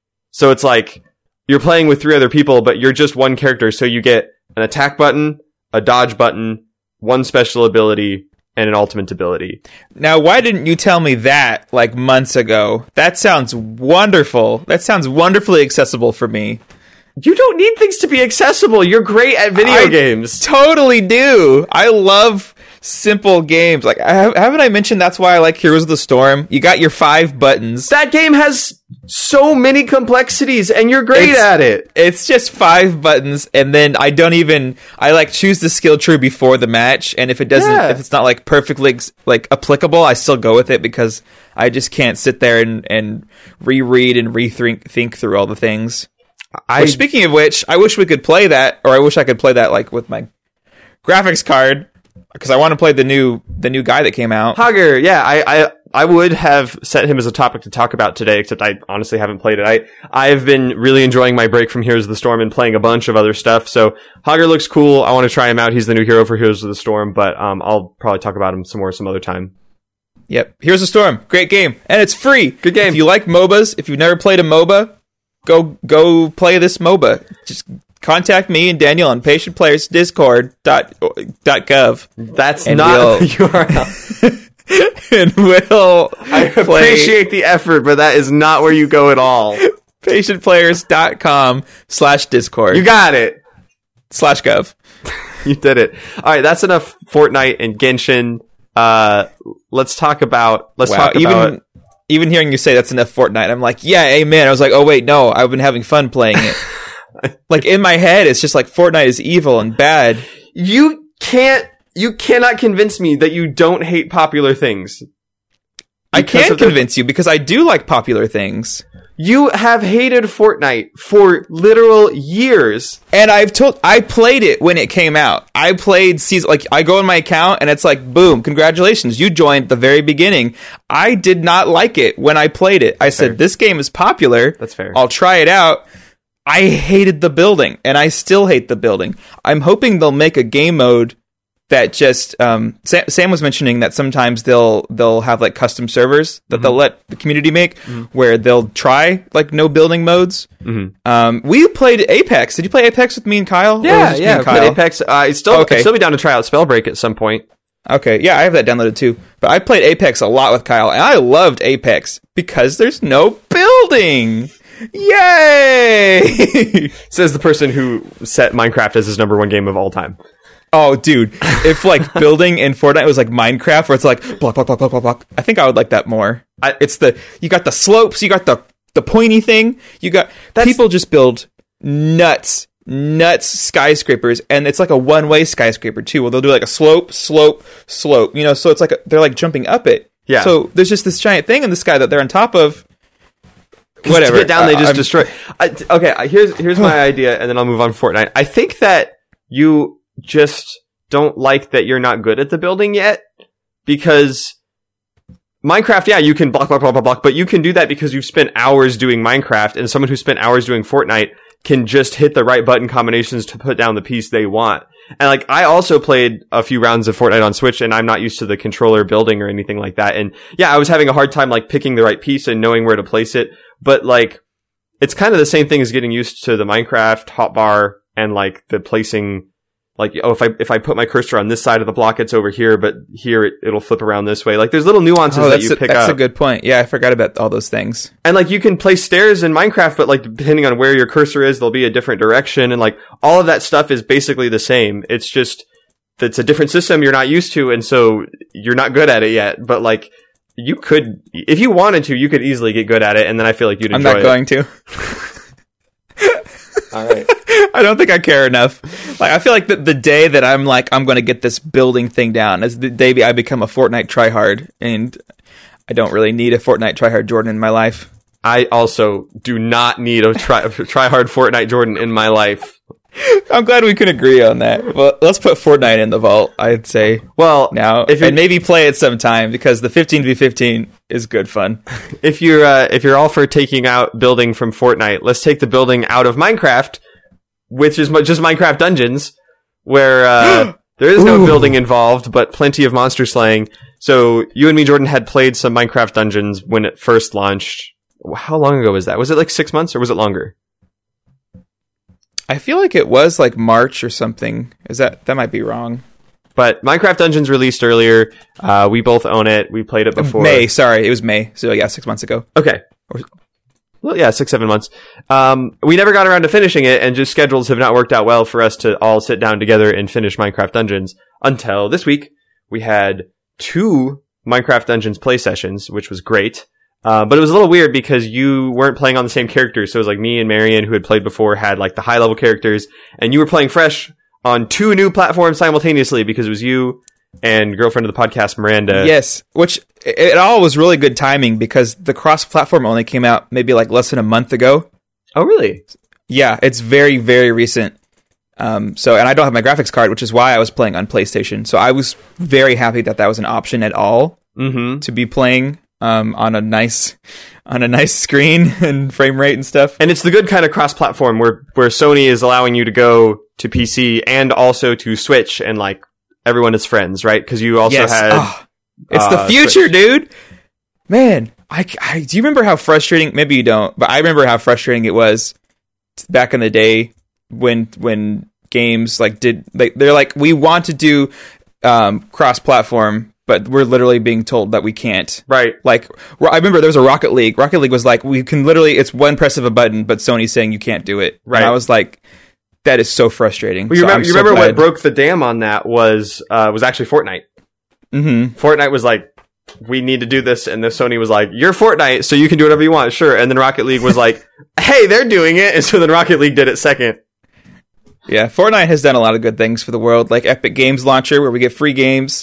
Speaker 1: So it's like, you're playing with three other people, but you're just one character, so you get an attack button, a dodge button, one special ability, and an ultimate ability.
Speaker 2: Now, why didn't you tell me that, like, months ago? That sounds wonderful. That sounds wonderfully accessible for me.
Speaker 1: You don't need things to be accessible. You're great at video
Speaker 2: I
Speaker 1: games.
Speaker 2: Totally do. I love simple games. Like, I, haven't I mentioned that's why I like Heroes of the Storm? You got your five buttons.
Speaker 1: That game has so many complexities, and you're great
Speaker 2: It's-
Speaker 1: at it.
Speaker 2: It's just five buttons, and then I don't even I like choose the skill tree before the match, and if it doesn't,
Speaker 1: Yeah.
Speaker 2: if it's not like perfectly like applicable, I still go with it because I just can't sit there and and reread and rethink think through all the things.
Speaker 1: I
Speaker 2: Which, speaking of which, I wish we could play that, or I wish I could play that like with my graphics card because I want to play the new the new guy that came out.
Speaker 1: Hogger, yeah, I, I I would have set him as a topic to talk about today, except I honestly haven't played it. I I've been really enjoying my break from Heroes of the Storm and playing a bunch of other stuff. So Hogger looks cool. I want to try him out. He's the new hero for Heroes of the Storm, but um, I'll probably talk about him some more some other time.
Speaker 2: Yep, Here's the Storm, great game, and it's free.
Speaker 1: Good game.
Speaker 2: If you like MOBAs, if you've never played a MOBA, go go play this MOBA. Just contact me and Daniel on patient players discord dot gov
Speaker 1: That's
Speaker 2: And
Speaker 1: not
Speaker 2: we'll-
Speaker 1: the U R L.
Speaker 2: and we'll
Speaker 1: I
Speaker 2: play
Speaker 1: appreciate the effort, but that is not where you go at all.
Speaker 2: patient players dot com slash discord
Speaker 1: You got it.
Speaker 2: slash gov.
Speaker 1: You did it. All right, that's enough Fortnite and Genshin. Uh, let's talk about. Let's
Speaker 2: Wow,
Speaker 1: talk about.
Speaker 2: even even hearing you say that's enough Fortnite, I'm like, yeah, amen. I was like, oh wait, no, I've been having fun playing it. Like in my head, it's just like Fortnite is evil and bad.
Speaker 1: You can't. You cannot convince me that you don't hate popular things.
Speaker 2: I
Speaker 1: Because
Speaker 2: can
Speaker 1: of the-
Speaker 2: convince you because I do like popular things.
Speaker 1: You have hated Fortnite for literal years.
Speaker 2: And I've told, I played it when it came out. I played season, like, I go in my account and it's like, boom, congratulations, you joined at the very beginning. I did not like it when I played it. I said,
Speaker 1: fair.
Speaker 2: this game is popular.
Speaker 1: That's fair.
Speaker 2: I'll try it out. I hated the building, and I still hate the building. I'm hoping they'll make a game mode that just, um, Sam, Sam was mentioning that sometimes they'll, they'll have like custom servers that
Speaker 1: Mm-hmm.
Speaker 2: they'll let the community make where they'll try like no building modes.
Speaker 1: Mhm.
Speaker 2: Um, we played Apex. Did you play Apex with me and Kyle? Or was
Speaker 1: Yeah,
Speaker 2: it just me
Speaker 1: yeah.
Speaker 2: and
Speaker 1: But
Speaker 2: Kyle?
Speaker 1: Apex. Uh, I still,
Speaker 2: Okay.
Speaker 1: I'd still be down to try out Spellbreak at some point.
Speaker 2: Okay, yeah, I have that downloaded too. But I played Apex a lot with Kyle, and I loved Apex because there's no building. Yay!
Speaker 1: Says the person who set Minecraft as his number one game of all time.
Speaker 2: Oh, dude, if like building in Fortnite was like Minecraft, where it's like block, block, block, block, block, block, I think I would like that more.
Speaker 1: I-
Speaker 2: it's the you got the slopes, you got the the pointy thing, you got
Speaker 1: That's-
Speaker 2: people just build nuts, nuts skyscrapers, and it's like a one way skyscraper too. Well, they'll do like a slope, slope, slope. You know, so it's like a, they're like jumping up it.
Speaker 1: Yeah.
Speaker 2: So there's just this giant thing in the sky that they're on top of.
Speaker 1: 'Cause
Speaker 2: Whatever.
Speaker 1: To get down, they
Speaker 2: Uh,
Speaker 1: just
Speaker 2: I'm-
Speaker 1: destroy. I, here's okay, here's here's my idea, and then I'll move on to Fortnite. I think that you just don't like that you're not good at the building yet, because Minecraft, yeah, you can block, block, block, block, block, but you can do that because you've spent hours doing Minecraft, and someone who spent hours doing Fortnite can just hit the right button combinations to put down the piece they want. And like, I also played a few rounds of Fortnite on Switch, and I'm not used to the controller building or anything like that. And yeah, I was having a hard time like picking the right piece and knowing where to place it. But like, it's kind of the same thing as getting used to the Minecraft hotbar and like the placing. Like, oh, if I if I put my cursor on this side of the block, it's over here, but here it, it'll flip around this way. Like, there's little nuances
Speaker 2: oh,
Speaker 1: that you
Speaker 2: a,
Speaker 1: pick
Speaker 2: that's
Speaker 1: up.
Speaker 2: That's a good point. Yeah, I forgot about all those things.
Speaker 1: And like, you can place stairs in Minecraft, but like, depending on where your cursor is, there'll be a different direction. And like, all of that stuff is basically the same. It's just, it's a different system you're not used to, and so you're not good at it yet. But like, you could, if you wanted to, you could easily get good at it, and then I feel like you'd enjoy it.
Speaker 2: I'm not going to.
Speaker 1: All right.
Speaker 2: I don't think I care enough. Like, I feel like the, the day that I'm like, I'm going to get this building thing down is the day I become a Fortnite tryhard, and I don't really need a Fortnite tryhard Jordan in my life.
Speaker 1: I also do not need a try tryhard Fortnite Jordan in my life.
Speaker 2: I'm glad we can agree on that. Well, let's put Fortnite in the vault, I'd say.
Speaker 1: Well,
Speaker 2: now,
Speaker 1: if
Speaker 2: and maybe play it sometime, because the fifteen v fifteen is good fun.
Speaker 1: If you're uh, if you're all for taking out building from Fortnite, let's take the building out of Minecraft, which is just Minecraft Dungeons, where uh, there is no
Speaker 2: Ooh.
Speaker 1: building involved, but plenty of monster slaying. So you and me, Jordan, had played some Minecraft Dungeons when it first launched. How long ago was that? Was it like six months or was it longer?
Speaker 2: I feel like it was like March or something. Is that that might be wrong?
Speaker 1: But Minecraft Dungeons released earlier. Uh, we both own it. We played it before.
Speaker 2: May, sorry, it was May. So yeah, six months ago.
Speaker 1: Okay. Well, yeah, six, seven months. Um, we never got around to finishing it, and just schedules have not worked out well for us to all sit down together and finish Minecraft Dungeons until this week. We had two Minecraft Dungeons play sessions, which was great. Uh, but it was a little weird because you weren't playing on the same characters. So it was like me and Marion, who had played before, had like the high level characters, and you were playing fresh on two new platforms simultaneously because it was you and girlfriend of the podcast, Miranda.
Speaker 2: Yes, which it, it all was really good timing because the cross platform only came out maybe like less than a month ago.
Speaker 1: Oh, really?
Speaker 2: Yeah, it's very, very recent. Um, so, and I don't have my graphics card, which is why I was playing on PlayStation. So I was very happy that that was an option at all
Speaker 1: mm-hmm.
Speaker 2: to be playing um, on a nice, on a nice screen and frame rate and stuff.
Speaker 1: And it's the good kind of cross-platform where where Sony is allowing you to go to P C and also to Switch, and like everyone is friends, right? Because you also
Speaker 2: yes.
Speaker 1: had
Speaker 2: oh, it's
Speaker 1: uh,
Speaker 2: the future,
Speaker 1: Switch.
Speaker 2: dude. Man, I, I do you remember how frustrating? Maybe you don't, but I remember how frustrating it was back in the day when when games like did like they're like we want to do um, cross-platform, but we're literally being told that we can't.
Speaker 1: Right.
Speaker 2: Like, I remember there was a Rocket League. Rocket League was like, we can literally, it's one press of a button, but Sony's saying you can't do it.
Speaker 1: Right.
Speaker 2: And I was like, that is so frustrating.
Speaker 1: Well, you
Speaker 2: so
Speaker 1: remember,
Speaker 2: I'm
Speaker 1: you
Speaker 2: so
Speaker 1: remember
Speaker 2: glad.
Speaker 1: what broke the dam on that was uh, was actually Fortnite.
Speaker 2: Mm-hmm.
Speaker 1: Fortnite was like, we need to do this, and then Sony was like, you're Fortnite, so you can do whatever you want, sure. And then Rocket League was like, hey, they're doing it, and so then Rocket League did it second.
Speaker 2: Yeah, Fortnite has done a lot of good things for the world, like Epic Games Launcher, where we get free games.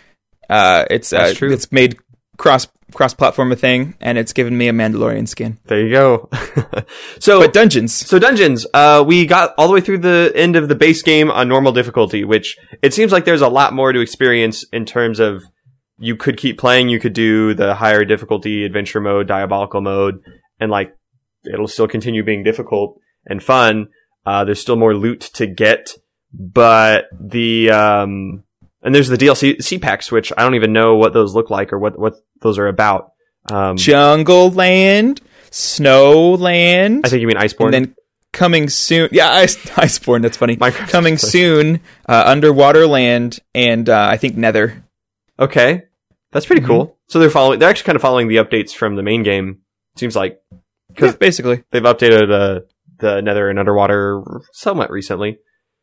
Speaker 2: Uh, it's uh,
Speaker 1: true.
Speaker 2: It's made cross cross platform a thing, and it's given me a Mandalorian skin.
Speaker 1: There you go. so,
Speaker 2: but dungeons.
Speaker 1: So dungeons. Uh, we got all the way through the end of the base game on normal difficulty, which it seems like there's a lot more to experience in terms of you could keep playing. You could do the higher difficulty adventure mode, diabolical mode, and like it'll still continue being difficult and fun. Uh, there's still more loot to get, but the um. And there's the D L C packs, which I don't even know what those look like or what, what those are about. Um,
Speaker 2: Jungle Land, Snow Land.
Speaker 1: I think you mean Iceborne.
Speaker 2: And then coming soon, yeah, Ice, Iceborne. That's funny.
Speaker 1: Minecraft.
Speaker 2: Coming soon, uh, Underwater Land, and uh, I think Nether.
Speaker 1: Okay, that's pretty
Speaker 2: Mm-hmm.
Speaker 1: cool. So they're following. They're actually kind of following the updates from the main game. Seems like
Speaker 2: because yeah, basically
Speaker 1: they've updated uh, the Nether and Underwater somewhat recently.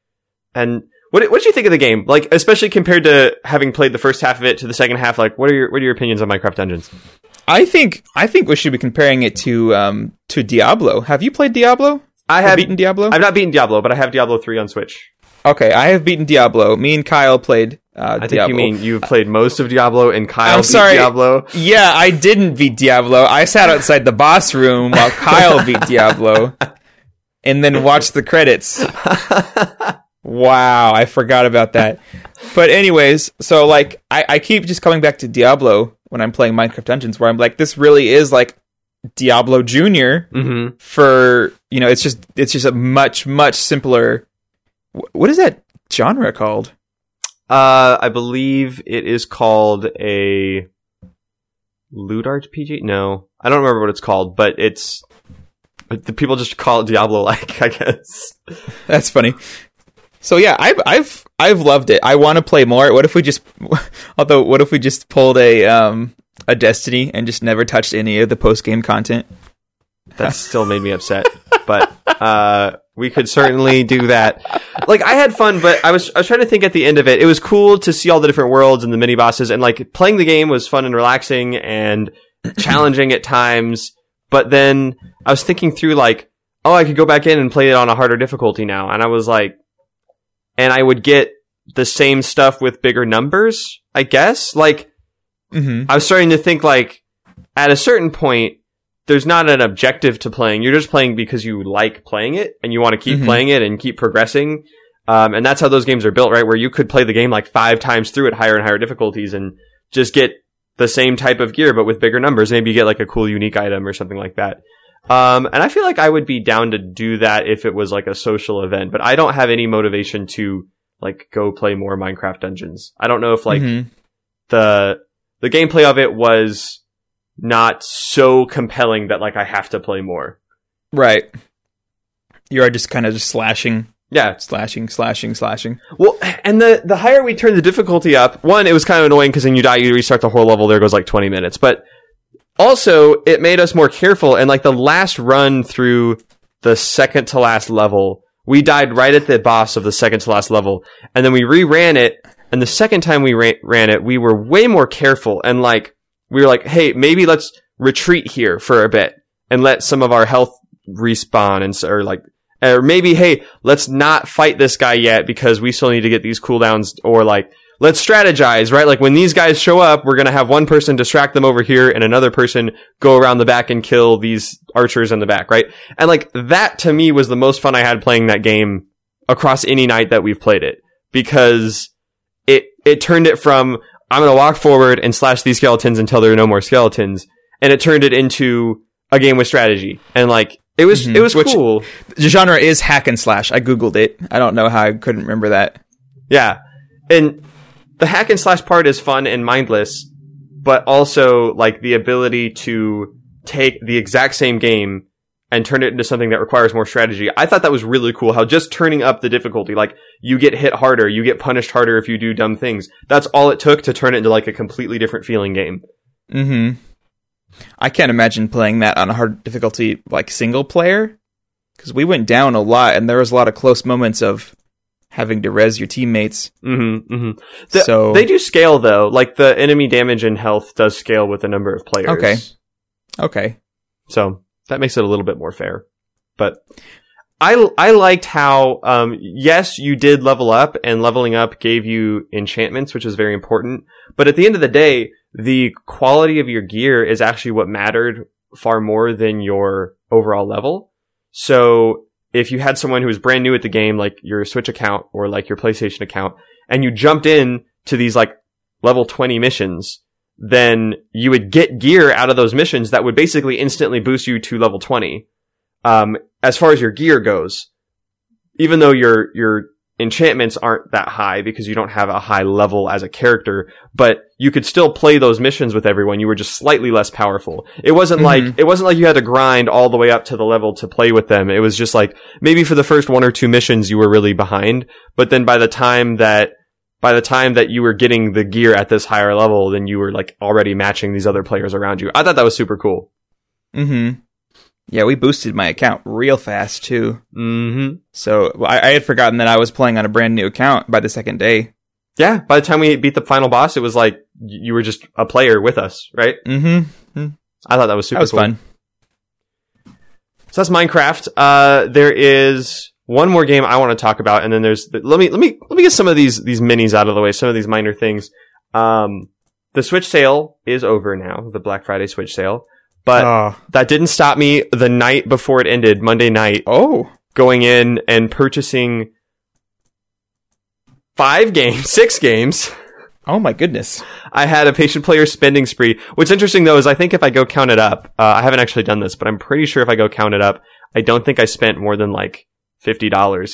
Speaker 1: And What what did you think of the game? Like, especially compared to having played the first half of it to the second half. Like, what are your what are your opinions on Minecraft Dungeons?
Speaker 2: I think I think we should be comparing it to um to Diablo. Have you played Diablo?
Speaker 1: I have
Speaker 2: beaten Diablo.
Speaker 1: I've not beaten Diablo, but I have Diablo three on Switch.
Speaker 2: Okay, I have beaten Diablo. Me and Kyle played. Uh,
Speaker 1: I think
Speaker 2: Diablo.
Speaker 1: you mean you've played most of Diablo, and Kyle
Speaker 2: I'm
Speaker 1: beat
Speaker 2: sorry.
Speaker 1: Diablo.
Speaker 2: Yeah, I didn't beat Diablo. I sat outside the boss room while Kyle beat Diablo, and then watched the credits. Wow, I forgot about that. But anyways, so like I, I keep just coming back to Diablo when I'm playing Minecraft Dungeons, where I'm like, this really is like Diablo Junior
Speaker 1: Mm-hmm.
Speaker 2: for, you know, it's just it's just a much much simpler. What is that genre called?
Speaker 1: Uh, I believe it is called a loot R P G. No, I don't remember what it's called, but it's the people just call it Diablo-like, I guess.
Speaker 2: That's funny. So yeah, I've I've I've loved it. I want to play more. What if we just, although, what if we just pulled a um a Destiny and just never touched any of the post game content?
Speaker 1: That still made me upset, but uh, we could certainly do that. Like, I had fun, but I was I was trying to think at the end of it. It was cool to see all the different worlds and the mini bosses, and like playing the game was fun and relaxing and challenging at times. But then I was thinking through like, oh, I could go back in and play it on a harder difficulty now, and I was like, and I would get the same stuff with bigger numbers, I guess. Like,
Speaker 2: mm-hmm.
Speaker 1: I was starting to think like, at a certain point, there's not an objective to playing. You're just playing because you like playing it and you want to keep
Speaker 2: mm-hmm.
Speaker 1: playing it and keep progressing. Um, and that's how those games are built, right? Where you could play the game like five times through at higher and higher difficulties and just get the same type of gear, but with bigger numbers. Maybe you get like a cool unique item or something like that. Um, and I feel like I would be down to do that if it was like a social event, but I don't have any motivation to like go play more Minecraft Dungeons. I don't know if like
Speaker 2: mm-hmm.
Speaker 1: the, the gameplay of it was not so compelling that like I have to play more.
Speaker 2: Right. You are just kind of just slashing.
Speaker 1: Yeah.
Speaker 2: Slashing, slashing, slashing.
Speaker 1: Well, and the, the higher we turn the difficulty up, one, it was kind of annoying because then you die, you restart the whole level, there goes like twenty minutes. But also, it made us more careful. And like the last run through the second to last level, we died right at the boss of the second to last level. And then we reran it. And the second time we ran, ran it, we were way more careful. And like, we were like, hey, maybe let's retreat here for a bit and let some of our health respawn and or like, or maybe, hey, let's not fight this guy yet because we still need to get these cooldowns, or like, let's strategize, right? Like when these guys show up, we're going to have one person distract them over here and another person go around the back and kill these archers in the back, right? And like that to me was the most fun I had playing that game across any night that we've played it, because it, it turned it from, I'm going to walk forward and slash these skeletons until there are no more skeletons. And it turned it into a game with strategy. And like, it was, mm-hmm. it was
Speaker 2: Which,
Speaker 1: cool.
Speaker 2: The genre is hack and slash. I Googled it. I don't know how I couldn't remember that.
Speaker 1: Yeah. And the hack and slash part is fun and mindless, but also like the ability to take the exact same game and turn it into something that requires more strategy. I thought that was really cool, how just turning up the difficulty, like you get hit harder, you get punished harder if you do dumb things. That's all it took to turn it into like a completely different feeling game.
Speaker 2: Mm-hmm. I can't imagine playing that on a hard difficulty, like single player, because we went down a lot and there was a lot of close moments of having to res your teammates.
Speaker 1: Mm-hmm, mm-hmm. The,
Speaker 2: so
Speaker 1: they do scale though, like the enemy damage and health does scale with the number of players.
Speaker 2: Okay. Okay.
Speaker 1: So that makes it a little bit more fair. But I, I liked how, um, yes, you did level up, and leveling up gave you enchantments, which is very important. But at the end of the day, the quality of your gear is actually what mattered far more than your overall level. So if you had someone who was brand new at the game, like your Switch account or like your PlayStation account, and you jumped in to these like level twenty missions, then you would get gear out of those missions that would basically instantly boost you to level twenty. Um, as far as your gear goes, even though your, your enchantments aren't that high because you don't have a high level as a character, but you could still play those missions with everyone. You were just slightly less powerful. It wasn't
Speaker 2: mm-hmm.
Speaker 1: like, it wasn't like you had to grind all the way up to the level to play with them. It was just like, maybe for the first one or two missions you were really behind, but then by the time that By the time that you were getting the gear at this higher level, then you were like already matching these other players around you. I thought that was super cool.
Speaker 2: Mm-hmm. Yeah, we boosted my account real fast too.
Speaker 1: Mm-hmm.
Speaker 2: So I, I had forgotten that I was playing on a brand new account by the second day. Yeah,
Speaker 1: by the time we beat the final boss, it was like you were just a player with us, right?
Speaker 2: Mm-hmm.
Speaker 1: I thought that was super
Speaker 2: that was
Speaker 1: cool.
Speaker 2: fun.
Speaker 1: So that's Minecraft. Uh, there is one more game I want to talk about, and then there's the, let me let me let me get some of these these minis out of the way. Some of these minor things. Um, the Switch sale is over now. The Black Friday Switch sale, but
Speaker 2: uh.
Speaker 1: that didn't stop me the night before it ended, Monday night.
Speaker 2: Oh,
Speaker 1: going in and purchasing five games, six games.
Speaker 2: Oh my goodness.
Speaker 1: I had a patient player spending spree. What's interesting though is I think if I go count it up, uh, I haven't actually done this, but I'm pretty sure if I go count it up, I don't think I spent more than like fifty dollars.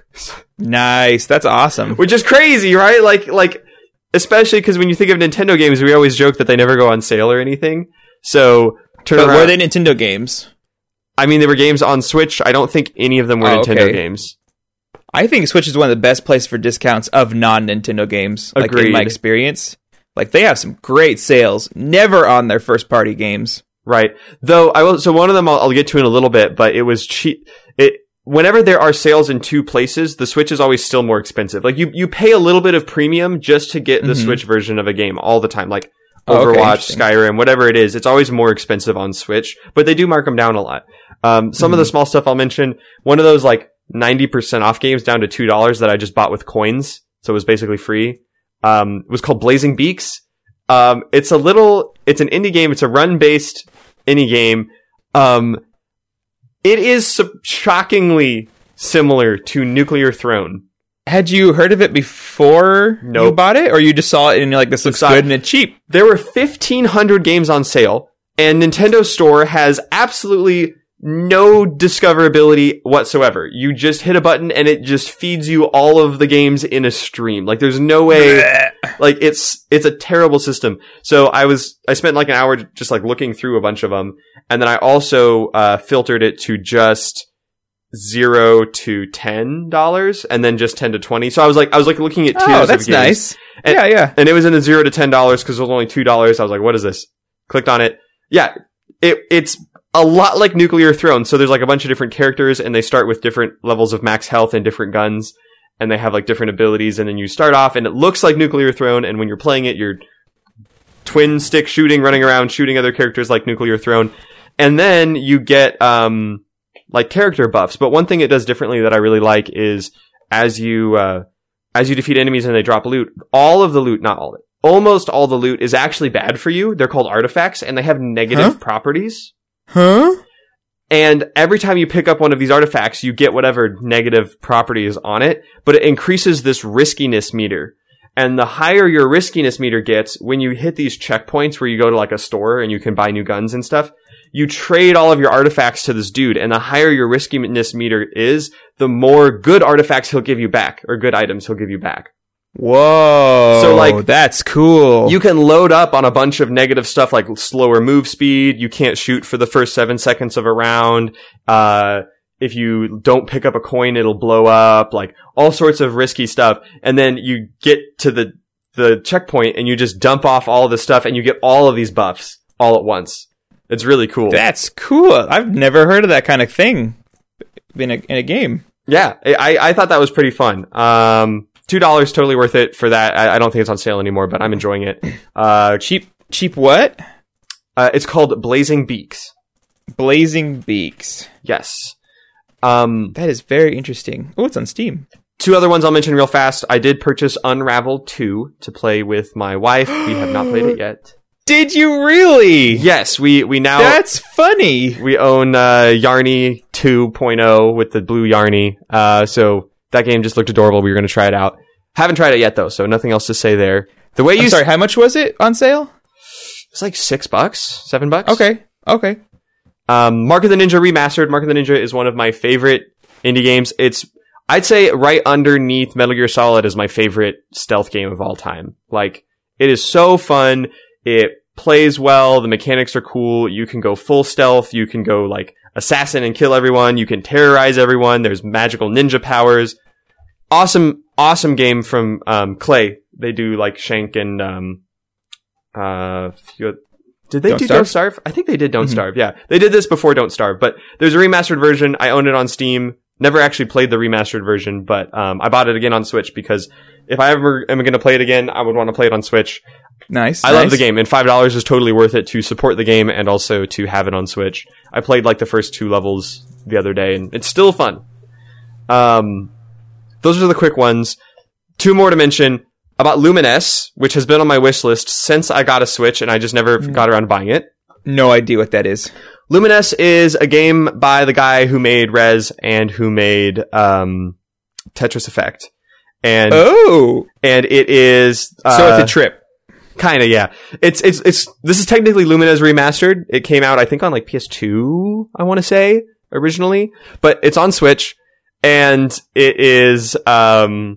Speaker 2: Nice. That's awesome.
Speaker 1: Which is crazy, right? Like, like, especially because when you think of Nintendo games, we always joke that they never go on sale or anything. So, turn
Speaker 2: But
Speaker 1: around.
Speaker 2: were they Nintendo games?
Speaker 1: I mean, they were games on Switch. I don't think any of them were
Speaker 2: Oh,
Speaker 1: Nintendo
Speaker 2: okay.
Speaker 1: games.
Speaker 2: I think Switch is one of the best places for discounts of non-Nintendo games. Like in my
Speaker 1: Agreed.
Speaker 2: experience. Like they have some great sales. Never on their first party games.
Speaker 1: Right. Though I will. So one of them I'll, I'll get to in a little bit, but it was cheap. It whenever there are sales in two places, the Switch is always still more expensive. Like you, you pay a little bit of premium just to get the
Speaker 2: Mhm.
Speaker 1: Switch version of a game all the time. Like
Speaker 2: Oh, okay,
Speaker 1: Overwatch,
Speaker 2: interesting.
Speaker 1: Skyrim, whatever it is. It's always more expensive on Switch, but they do mark them down a lot. Um, some of the small stuff I'll mention. One of those like ninety percent off games down to two dollars that I just bought with coins, so it was basically free. Um, it was called Blazing Beaks. Um, it's a little, it's an indie game. It's a run-based indie game. Um, it is su- shockingly similar to Nuclear Throne.
Speaker 2: Had you heard of it before you
Speaker 1: Nope.
Speaker 2: bought it? Or you just saw it and you're like, this looks
Speaker 1: Saw it.
Speaker 2: good and it's cheap?
Speaker 1: There were fifteen hundred games on sale, and Nintendo Store has absolutely no discoverability whatsoever. You just hit a button and it just feeds you all of the games in a stream. Like there's no way, like it's, it's a terrible system. So I was, I spent like an hour just like looking through a bunch of them. And then I also, uh, filtered it to just zero to ten dollars and then just ten to twenty. So I was like, I was like looking at tiers
Speaker 2: Oh,
Speaker 1: of
Speaker 2: that's
Speaker 1: games.
Speaker 2: nice.
Speaker 1: And-
Speaker 2: yeah, yeah.
Speaker 1: And it was in the zero to ten dollars because it was only two dollars. I was like, what is this? Clicked on it. Yeah, it it's a lot like Nuclear Throne. So there's like a bunch of different characters, and they start with different levels of max health and different guns, and they have like different abilities. And then you start off, and it looks like Nuclear Throne. And when you're playing it, you're twin stick shooting, running around, shooting other characters like Nuclear Throne. And then you get um like character buffs. But one thing it does differently that I really like is as you uh as you defeat enemies and they drop loot, all of the loot, not all of it, almost all the loot is actually bad for you. They're called artifacts, and they have negative
Speaker 2: Huh?
Speaker 1: properties.
Speaker 2: Huh?
Speaker 1: And every time you pick up one of these artifacts, you get whatever negative property is on it, but it increases this riskiness meter. And the higher your riskiness meter gets, when you hit these checkpoints where you go to like a store and you can buy new guns and stuff, you trade all of your artifacts to this dude, and the higher your riskiness meter is, the more good artifacts he'll give you back, or good items he'll give you back.
Speaker 2: Whoa.
Speaker 1: So, like,
Speaker 2: that's cool.
Speaker 1: You can load up on a bunch of negative stuff like slower move speed. You can't shoot for the first seven seconds of a round. Uh, if you don't pick up a coin, it'll blow up. Like all sorts of risky stuff. And then you get to the, the checkpoint and you just dump off all of this stuff and you get all of these buffs all at once. It's really cool.
Speaker 2: That's cool. I've never heard of that kind of thing in a, in a game.
Speaker 1: Yeah. I, I thought that was pretty fun. Um, Two dollars, totally worth it for that. I, I don't think it's on sale anymore, but I'm enjoying it. Uh,
Speaker 2: Cheap, cheap what?
Speaker 1: uh, it's called Blazing Beaks.
Speaker 2: Blazing Beaks.
Speaker 1: Yes. Um,
Speaker 2: That is very interesting. Oh, it's on Steam.
Speaker 1: two other ones I'll mention real fast. I did purchase Unravel two to play with my wife. We have not played it yet.
Speaker 2: Did you really?
Speaker 1: Yes, we, we now,
Speaker 2: That's funny.
Speaker 1: we own, uh, Yarny two point oh with the blue Yarny. Uh, so that game just looked adorable. We were going to try it out. Haven't tried it yet though, so nothing else to say there. The way you,
Speaker 2: I'm sorry, how much was it on sale?
Speaker 1: it's like six bucks, seven bucks.
Speaker 2: Okay, okay.
Speaker 1: Um, Mark of the Ninja Remastered. Mark of the Ninja is one of my favorite indie games. It's, I'd say right underneath Metal Gear Solid is my favorite stealth game of all time. Like, it is so fun. It plays well. The mechanics are cool. You can go full stealth. You can go like assassin and kill everyone. You can terrorize everyone. There's magical ninja powers. Awesome, awesome game from, um, Clay. They do like Shank and, um, uh, few- did they
Speaker 2: Don't
Speaker 1: do
Speaker 2: Starve?
Speaker 1: Don't Starve? I think they did Don't
Speaker 2: Mhm.
Speaker 1: Starve. Yeah. They did this before Don't Starve, but there's a remastered version. I own it on Steam. Never actually played the remastered version, but, um, I bought it again on Switch because if I ever am going to play it again, I would want to play it on Switch.
Speaker 2: Nice.
Speaker 1: I
Speaker 2: nice.
Speaker 1: love the game, and five dollars is totally worth it to support the game and also to have it on Switch. I played like the first two levels the other day, and it's still fun. Um, those are the quick ones. Two more to mention about Lumines, which has been on my wish list since I got a Switch, and I just never
Speaker 2: Mm.
Speaker 1: got around to buying it.
Speaker 2: No idea what that is.
Speaker 1: Lumines is a game by the guy who made Rez and who made um, Tetris Effect. and
Speaker 2: Oh,
Speaker 1: and it is uh,
Speaker 2: so it's a trip.
Speaker 1: Kind of, yeah. It's it's it's. This is technically Lumines remastered. It came out, I think, on like P S two. I want to say originally, but it's on Switch, and it is. Um,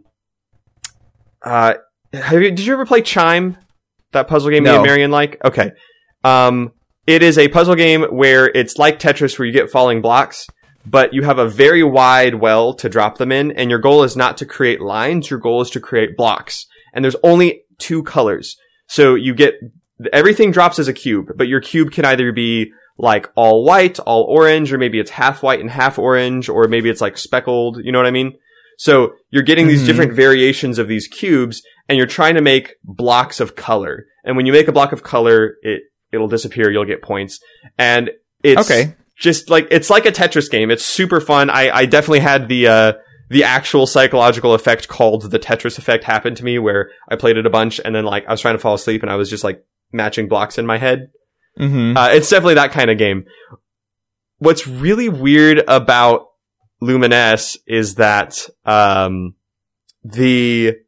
Speaker 1: uh, have you? Did you ever play Chime? That puzzle game,
Speaker 2: No.
Speaker 1: me and Marion like. Okay. Um, it is a puzzle game where it's like Tetris, where you get falling blocks, but you have a very wide well to drop them in, and your goal is not to create lines. Your goal is to create blocks, and there's only two colors. So you get, everything drops as a cube, but your cube can either be like all white, all orange, or maybe it's half white and half orange, or maybe it's like speckled, you know what I mean? So you're getting these
Speaker 2: Mhm.
Speaker 1: different variations of these cubes, and you're trying to make blocks of color. And when you make a block of color, it, it'll disappear, you'll get points. And it's
Speaker 2: Okay.
Speaker 1: just like, it's like a Tetris game. It's super fun. I, I definitely had the, uh, the actual psychological effect called the Tetris effect happen to me, where I played it a bunch and then like I was trying to fall asleep and I was just like matching blocks in my head.
Speaker 2: Mm-hmm.
Speaker 1: Uh, it's definitely that kind of game. What's really weird about Lumines is that um, the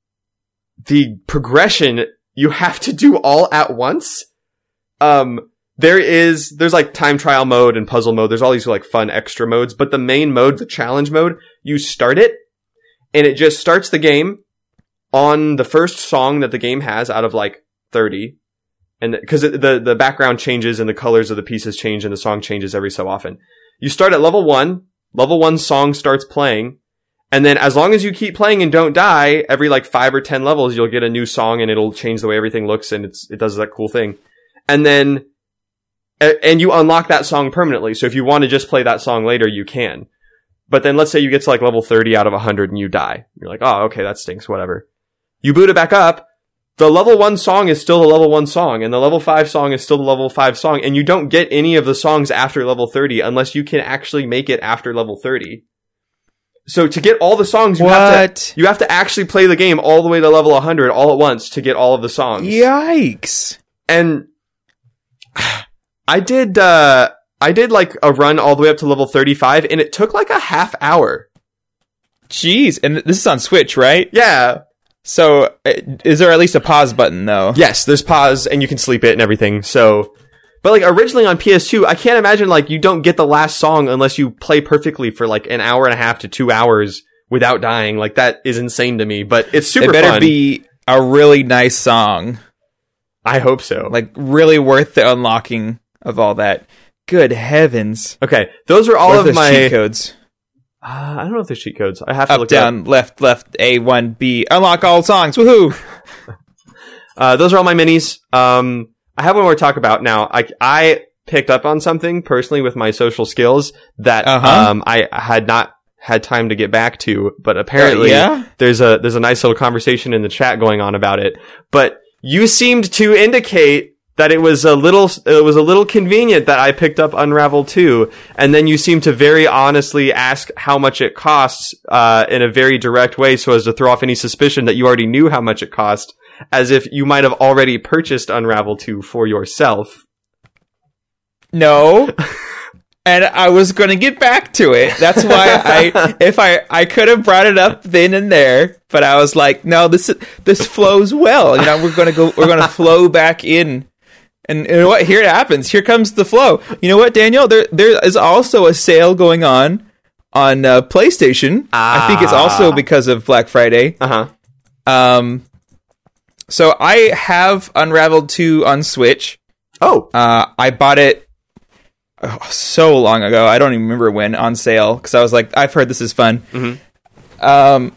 Speaker 1: the progression you have to do all at once. Um, there is there's like time trial mode and puzzle mode. There's all these like fun extra modes, but the main mode, the challenge mode, you start it and it just starts the game on the first song that the game has out of like thirty. And because the the background changes and the colors of the pieces change and the song changes every so often. You start at level one, level one song starts playing, and then as long as you keep playing and don't die, every like five or ten levels you'll get a new song and it'll change the way everything looks, and it's it does that cool thing. And then and you unlock that song permanently. So if you want to just play that song later, you can. But then let's say you get to like level thirty out of one hundred and you die. You're like, oh, okay, that stinks, whatever. You boot it back up. The level one song is still the level one song, and the level five song is still the level five song, and you don't get any of the songs after level thirty unless you can actually make it after level thirty. So to get all the songs, you have
Speaker 2: What?
Speaker 1: to you have to actually play the game all the way to level one hundred all at once to get all of the songs.
Speaker 2: Yikes.
Speaker 1: And I did, uh, I did like a run all the way up to level thirty-five, and it took like a half hour.
Speaker 2: Jeez. And this is on Switch, right?
Speaker 1: Yeah.
Speaker 2: So uh, is there at least a pause button, though?
Speaker 1: Yes, there's pause, and you can sleep it and everything. So, but like originally on P S two, I can't imagine like you don't get the last song unless you play perfectly for like an hour and a half to two hours without dying. Like that is insane to me, but it's super
Speaker 2: It better
Speaker 1: fun.
Speaker 2: be a really nice song.
Speaker 1: I hope so.
Speaker 2: Like, really worth the unlocking of all that. Good heavens.
Speaker 1: Okay, those are all
Speaker 2: What are
Speaker 1: of
Speaker 2: those
Speaker 1: my
Speaker 2: cheat codes?
Speaker 1: Uh, I don't know if there's cheat codes. I have to
Speaker 2: Up,
Speaker 1: look it
Speaker 2: down,
Speaker 1: up.
Speaker 2: left, left, A, one, B. Unlock all songs. Woohoo!
Speaker 1: Uh, those are all my minis. Um, I have one more to talk about now. I, I picked up on something personally with my social skills that,
Speaker 2: Uh-huh.
Speaker 1: um, I had not had time to get back to, but apparently
Speaker 2: Uh, yeah?
Speaker 1: there's a, there's a nice little conversation in the chat going on about it. But you seemed to indicate that it was a little, it was a little convenient that I picked up Unravel two, and then you seem to very honestly ask how much it costs, uh, in a very direct way so as to throw off any suspicion that you already knew how much it cost, as if you might have already purchased Unravel two for yourself.
Speaker 2: No. And I was going to get back to it. That's why I, if I, I could have brought it up then and there, but I was like, no, this, this flows well. You know, we're going to go, we're going to flow back in. And you know what? Here it happens. Here comes the flow. You know what, Daniel? There, there is also a sale going on on uh, PlayStation.
Speaker 1: Ah.
Speaker 2: I think it's also because of Black Friday.
Speaker 1: Uh-huh.
Speaker 2: Um, so I have Unraveled two on Switch.
Speaker 1: Oh.
Speaker 2: Uh, I bought it oh, so long ago. I don't even remember when on sale because I was like, I've heard this is fun.
Speaker 1: Mm-hmm.
Speaker 2: Um,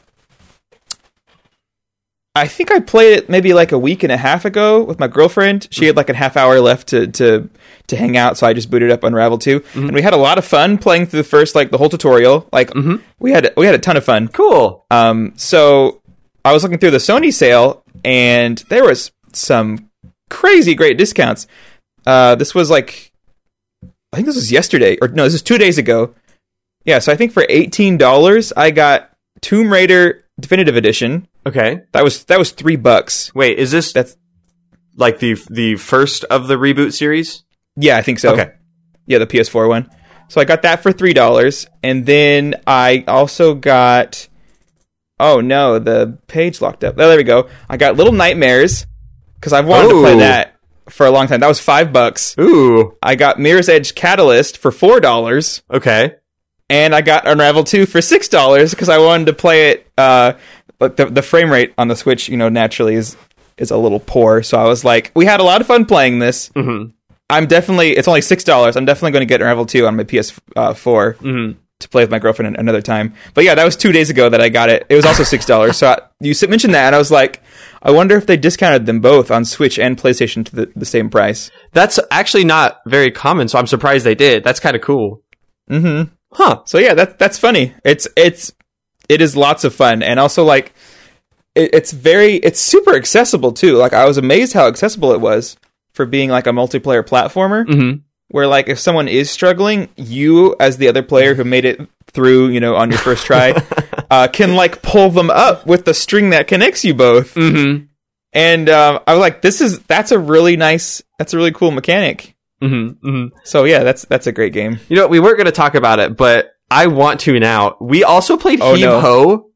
Speaker 2: I think I played it maybe like a week and a half ago with my girlfriend. She had like a half hour left to to, to hang out, so I just booted up Unravel two, mm-hmm. and we had a lot of fun playing through the first like the whole tutorial. Like
Speaker 1: mm-hmm.
Speaker 2: we had we had a ton of fun.
Speaker 1: Cool.
Speaker 2: Um, so I was looking through the Sony sale, and there was some crazy great discounts. Uh, this was like, I think this was yesterday, or no, this is two days ago. Yeah, so I think for eighteen dollars, I got Tomb Raider Definitive Edition.
Speaker 1: Okay.
Speaker 2: That was that was three bucks.
Speaker 1: Wait, is this
Speaker 2: That's
Speaker 1: like the the first of the reboot series?
Speaker 2: yeah, I think so.
Speaker 1: Okay.
Speaker 2: Yeah, the P S four one. So I got that for three dollars, and then I also got Oh no, the page locked up. Oh, there we go. I got Little Nightmares because I've wanted Ooh. to play that for a long time. That was five bucks.
Speaker 1: Ooh.
Speaker 2: I got Mirror's Edge Catalyst for four dollars.
Speaker 1: Okay.
Speaker 2: And I got Unravel two for six dollars because I wanted to play it. Uh, but the the frame rate on the Switch, you know, naturally is is a little poor. So I was like, we had a lot of fun playing this.
Speaker 1: Mm-hmm.
Speaker 2: I'm definitely. It's only six dollars. I'm definitely going to get Unravel two on my P S four.
Speaker 1: Mm-hmm.
Speaker 2: To play with my girlfriend another time. But yeah, that was two days ago that I got it. It was also six dollars. So I, you mentioned that, and I was like, I wonder if they discounted them both on Switch and PlayStation to the, the same price.
Speaker 1: That's actually not very common, so I'm surprised they did. That's kind of cool.
Speaker 2: Mm-hmm.
Speaker 1: Huh.
Speaker 2: So yeah, that that's funny. It's it's it is lots of fun, and also like it, it's very it's super accessible too. Like I was amazed how accessible it was for being like a multiplayer platformer.
Speaker 1: Mm-hmm.
Speaker 2: Where, like, if someone is struggling, you, as the other player who made it through, you know, on your first try, uh, can, like, pull them up with the string that connects you both.
Speaker 1: Mm-hmm.
Speaker 2: And um, I was like, this is, that's a really nice, that's a really cool mechanic.
Speaker 1: Mm-hmm. Mm-hmm.
Speaker 2: So, yeah, that's that's a great game.
Speaker 1: You know, we weren't going to talk about it, but I want to now. We also played
Speaker 2: oh,
Speaker 1: Heave
Speaker 2: no.
Speaker 1: Ho.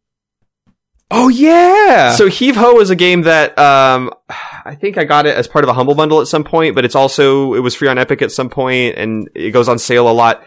Speaker 2: Oh, yeah!
Speaker 1: So Heave Ho is a game that, um, I think I got it as part of a Humble Bundle at some point, but it's also, it was free on Epic at some point, and it goes on sale a lot.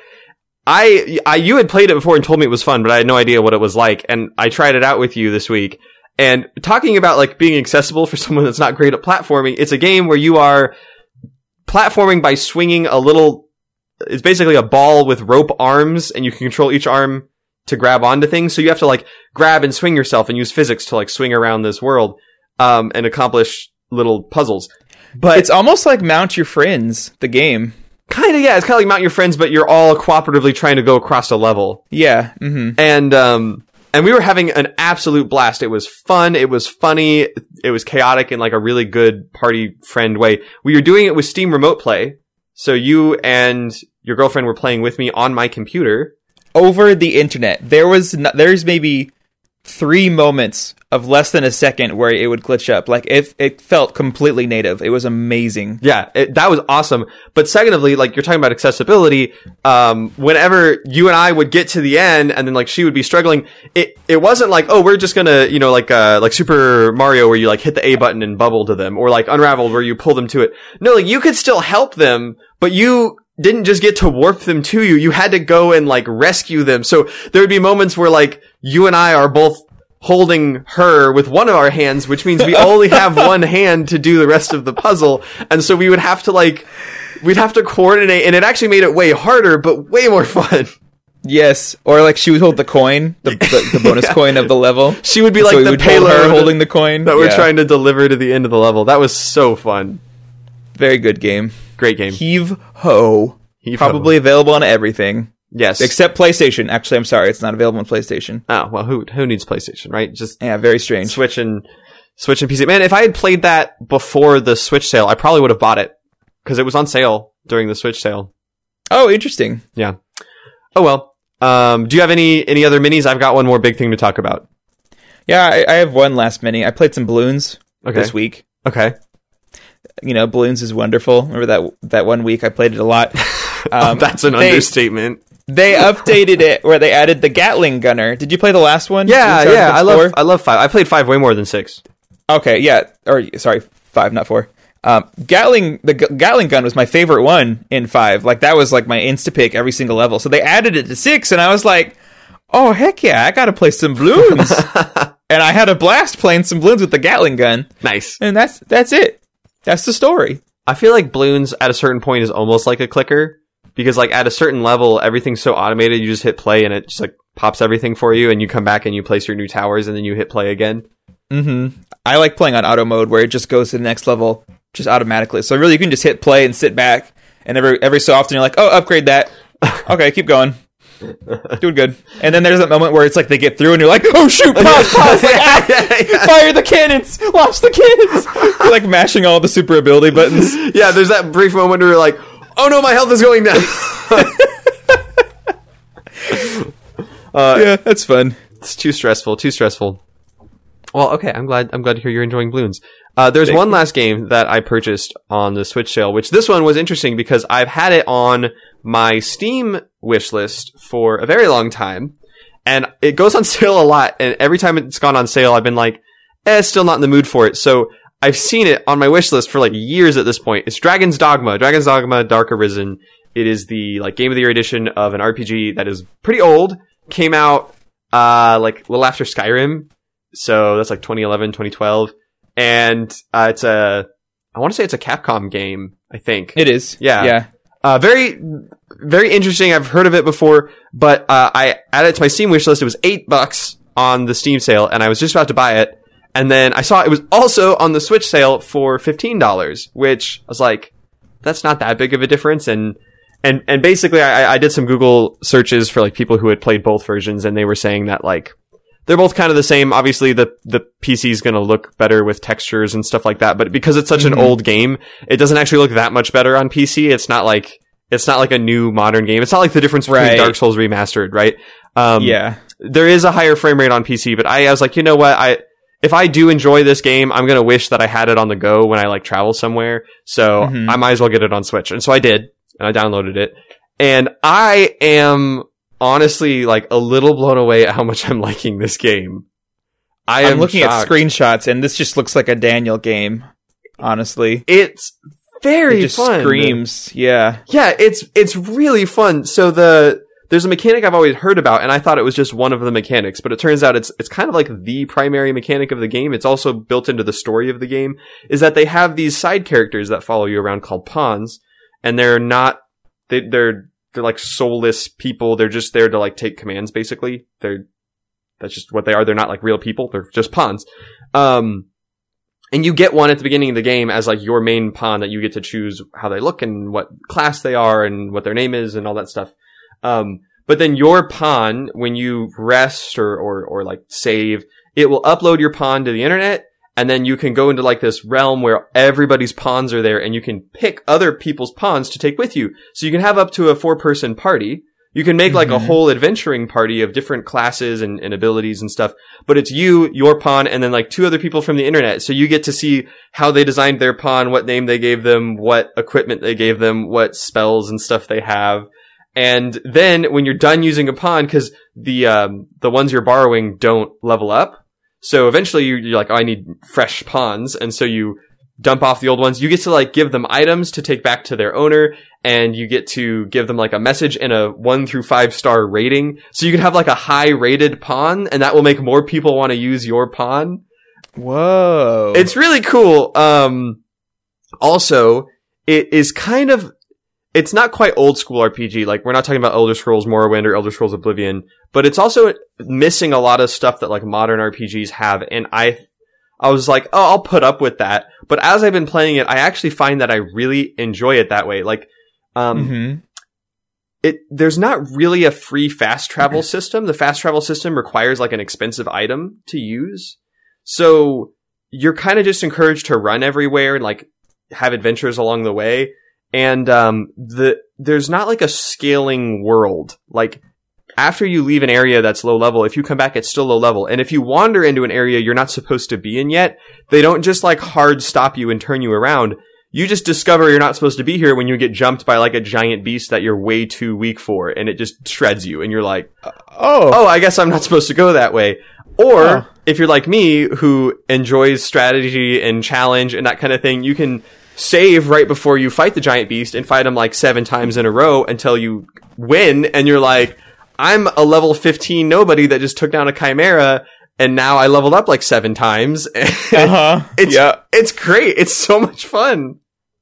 Speaker 1: I, I, you had played it before and told me it was fun, but I had no idea what it was like, and I tried it out with you this week. And talking about, like, being accessible for someone that's not great at platforming, it's a game where you are platforming by swinging a little, it's basically a ball with rope arms, and you can control each arm to grab onto things, so you have to like grab and swing yourself and use physics to like swing around this world um and accomplish little puzzles.
Speaker 2: But it's almost like Mount Your Friends, the game.
Speaker 1: Kind of, yeah. It's kind of like Mount Your Friends, but you're all cooperatively trying to go across a level.
Speaker 2: Yeah. Mm-hmm.
Speaker 1: And um and we were having an absolute blast. It was fun. It was funny. It was chaotic in like a really good party friend way. We were doing it with Steam Remote Play, so you and your girlfriend were playing with me on my computer.
Speaker 2: Over the internet. There was no, there's maybe three moments of less than a second where it would glitch up. Like it, it felt completely native. It was amazing.
Speaker 1: Yeah, it, that was awesome. But secondly, like you're talking about accessibility, um, whenever you and I would get to the end and then like she would be struggling, it, it wasn't like, oh, we're just gonna, you know, like, uh, like Super Mario where you like hit the A button and bubble to them, or like Unraveled where you pull them to it. No, like you could still help them, but you didn't just get to warp them to you. You had to go and like rescue them. So there would be moments where like you and I are both holding her with one of our hands, which means we only have one hand to do the rest of the puzzle. And so we would have to like, we'd have to coordinate, and it actually made it way harder, but way more fun.
Speaker 2: Yes, or like she would hold the coin, the, the, the bonus yeah. coin of the level.
Speaker 1: She would be like
Speaker 2: so
Speaker 1: the payload
Speaker 2: hold her holding the coin
Speaker 1: that we're
Speaker 2: yeah.
Speaker 1: trying to deliver to the end of the level. That was so fun.
Speaker 2: Very good game.
Speaker 1: Great game.
Speaker 2: Heave Ho.
Speaker 1: Heave
Speaker 2: Probably
Speaker 1: Ho.
Speaker 2: available on everything.
Speaker 1: Yes.
Speaker 2: Except PlayStation. Actually, I'm sorry, it's not available on PlayStation.
Speaker 1: Oh, well, who who needs PlayStation, right? Just
Speaker 2: yeah, very strange.
Speaker 1: Switch and Switch and P C. Man, if I had played that before the Switch sale, I probably would have bought it because it was on sale during the Switch sale.
Speaker 2: Oh, interesting.
Speaker 1: Yeah. Oh well. Um, do you have any any other minis? I've got one more big thing to talk about.
Speaker 2: Yeah, I, I have one last mini. I played some Bloons
Speaker 1: okay.
Speaker 2: this week.
Speaker 1: Okay.
Speaker 2: You know, Bloons is wonderful. Remember that that one week I played it a lot.
Speaker 1: Um, oh, that's an they, understatement.
Speaker 2: They updated it where they added the Gatling gunner. Did you play the last one?
Speaker 1: Yeah, yeah. I love four? I love five. I played five way more than six.
Speaker 2: Okay, yeah. Or sorry, five, not four. Um, Gatling the G- Gatling gun was my favorite one in five. Like that was like my insta pick every single level. So they added it to six, and I was like, oh heck yeah, I gotta play some Bloons. And I had a blast playing some Bloons with the Gatling gun.
Speaker 1: Nice.
Speaker 2: And that's that's it. That's the story.
Speaker 1: I feel like Bloons at a certain point is almost like a clicker. Because, like, at a certain level, everything's so automated, you just hit play and it just, like, pops everything for you, and you come back and you place your new towers, and then you hit play again.
Speaker 2: Mm-hmm. I like playing on auto mode, where it just goes to the next level just automatically. So, really, you can just hit play and sit back, and every every so often, you're like, oh, upgrade that. Okay, keep going. Doing good. And then there's that moment where it's like they get through, and you're like, oh, shoot, pause, pause, like, ah, yeah, yeah. Fire the cannons, launch the cannons. You're, like, mashing all the super ability buttons.
Speaker 1: Yeah, there's that brief moment where you're like, oh no, my health is going down.
Speaker 2: uh, yeah, that's fun.
Speaker 1: It's too stressful, too stressful. Well, okay, I'm glad I'm glad to hear you're enjoying Bloons. Uh, there's Thank one you. last game that I purchased on the Switch sale, which this one was interesting because I've had it on my Steam wish list for a very long time. and it goes on sale a lot. And every time it's gone on sale, I've been like, eh, still not in the mood for it. So I've seen it on my wish list for like years at this point. It's Dragon's Dogma, Dragon's Dogma Dark Arisen. It is the like Game of the Year edition of an R P G that is pretty old. Came out uh like a little after Skyrim. So that's like twenty eleven, twenty twelve. And uh, it's a, I want to say it's a Capcom game, I think.
Speaker 2: It is.
Speaker 1: Yeah.
Speaker 2: Yeah.
Speaker 1: Uh, very, very interesting. I've heard of it before, but uh, I added it to my Steam wish list. It was eight bucks on the Steam sale, and I was just about to buy it. And then I saw it was also on the Switch sale for fifteen dollars, which I was like, that's not that big of a difference. And and and basically, I, I did some Google searches for like people who had played both versions, and they were saying that like they're both kind of the same. Obviously, the the P C is going to look better with textures and stuff like that, but because it's such mm-hmm. an old game, it doesn't actually look that much better on P C. It's not like it's not like a new modern game. It's not like the difference between
Speaker 2: right.
Speaker 1: Dark Souls Remastered, right? Um,
Speaker 2: yeah,
Speaker 1: there is a higher frame rate on P C, but I, I was like, you know what, I. If I do enjoy this game, I'm going to wish that I had it on the go when I like travel somewhere. So mm-hmm. I might as well get it on Switch. And so I did, and I downloaded it. And I am honestly like a little blown away at how much I'm liking this game. I am
Speaker 2: I'm looking
Speaker 1: shocked.
Speaker 2: at screenshots, and this just looks like a Daniel game, honestly.
Speaker 1: It's very
Speaker 2: it just
Speaker 1: fun.
Speaker 2: Screams, yeah.
Speaker 1: Yeah, it's it's really fun. So the there's a mechanic I've always heard about, and I thought it was just one of the mechanics, but it turns out it's it's kind of like the primary mechanic of the game. It's also built into the story of the game, is that they have these side characters that follow you around called pawns, and they're not they, they're they're like soulless people. They're just there to like take commands, basically. They're that's just what they are. They're not like real people. They're just pawns. Um, and you get one at the beginning of the game as like your main pawn that you get to choose how they look and what class they are and what their name is and all that stuff. Um, but then your pawn, when you rest or, or, or like save, it will upload your pawn to the internet, and then you can go into like this realm where everybody's pawns are there, and you can pick other people's pawns to take with you. So you can have up to a four person party. You can make mm-hmm. like a whole adventuring party of different classes and, and abilities and stuff, but it's you, your pawn, and then like two other people from the internet. So you get to see how they designed their pawn, what name they gave them, what equipment they gave them, what spells and stuff they have. And then when you're done using a pawn, because the um, the ones you're borrowing don't level up, so eventually you're, you're like, oh, I need fresh pawns, and so you dump off the old ones. You get to like give them items to take back to their owner, and you get to give them like a message and a one through five star rating. So you can have like a high rated pawn, and that will make more people want to use your pawn.
Speaker 2: Whoa.
Speaker 1: It's really cool. Um, also, it is kind of, it's not quite old school R P G. Like, we're not talking about Elder Scrolls Morrowind or Elder Scrolls Oblivion, but it's also missing a lot of stuff that like modern R P Gs have. And I, I was like, oh, I'll put up with that. But as I've been playing it, I actually find that I really enjoy it that way. Like, um, mm-hmm. it, there's not really a free fast travel system. The fast travel system requires like an expensive item to use. So you're kind of just encouraged to run everywhere and like have adventures along the way. And, um, the, there's not like a scaling world. Like, after you leave an area that's low level, if you come back, it's still low level. And if you wander into an area you're not supposed to be in yet, they don't just like hard stop you and turn you around. You just discover you're not supposed to be here when you get jumped by like a giant beast that you're way too weak for, and it just shreds you. And you're like,
Speaker 2: oh,
Speaker 1: oh, I guess I'm not supposed to go that way. Or
Speaker 2: huh.
Speaker 1: if you're like me, who enjoys strategy and challenge and that kind of thing, you can save right before you fight the giant beast and fight him like seven times in a row until you win, and you're like, I'm a level fifteen nobody that just took down a chimera, and now I leveled up like seven times.
Speaker 2: Uh-huh.
Speaker 1: It's,
Speaker 2: yeah.
Speaker 1: It's great. It's so much fun.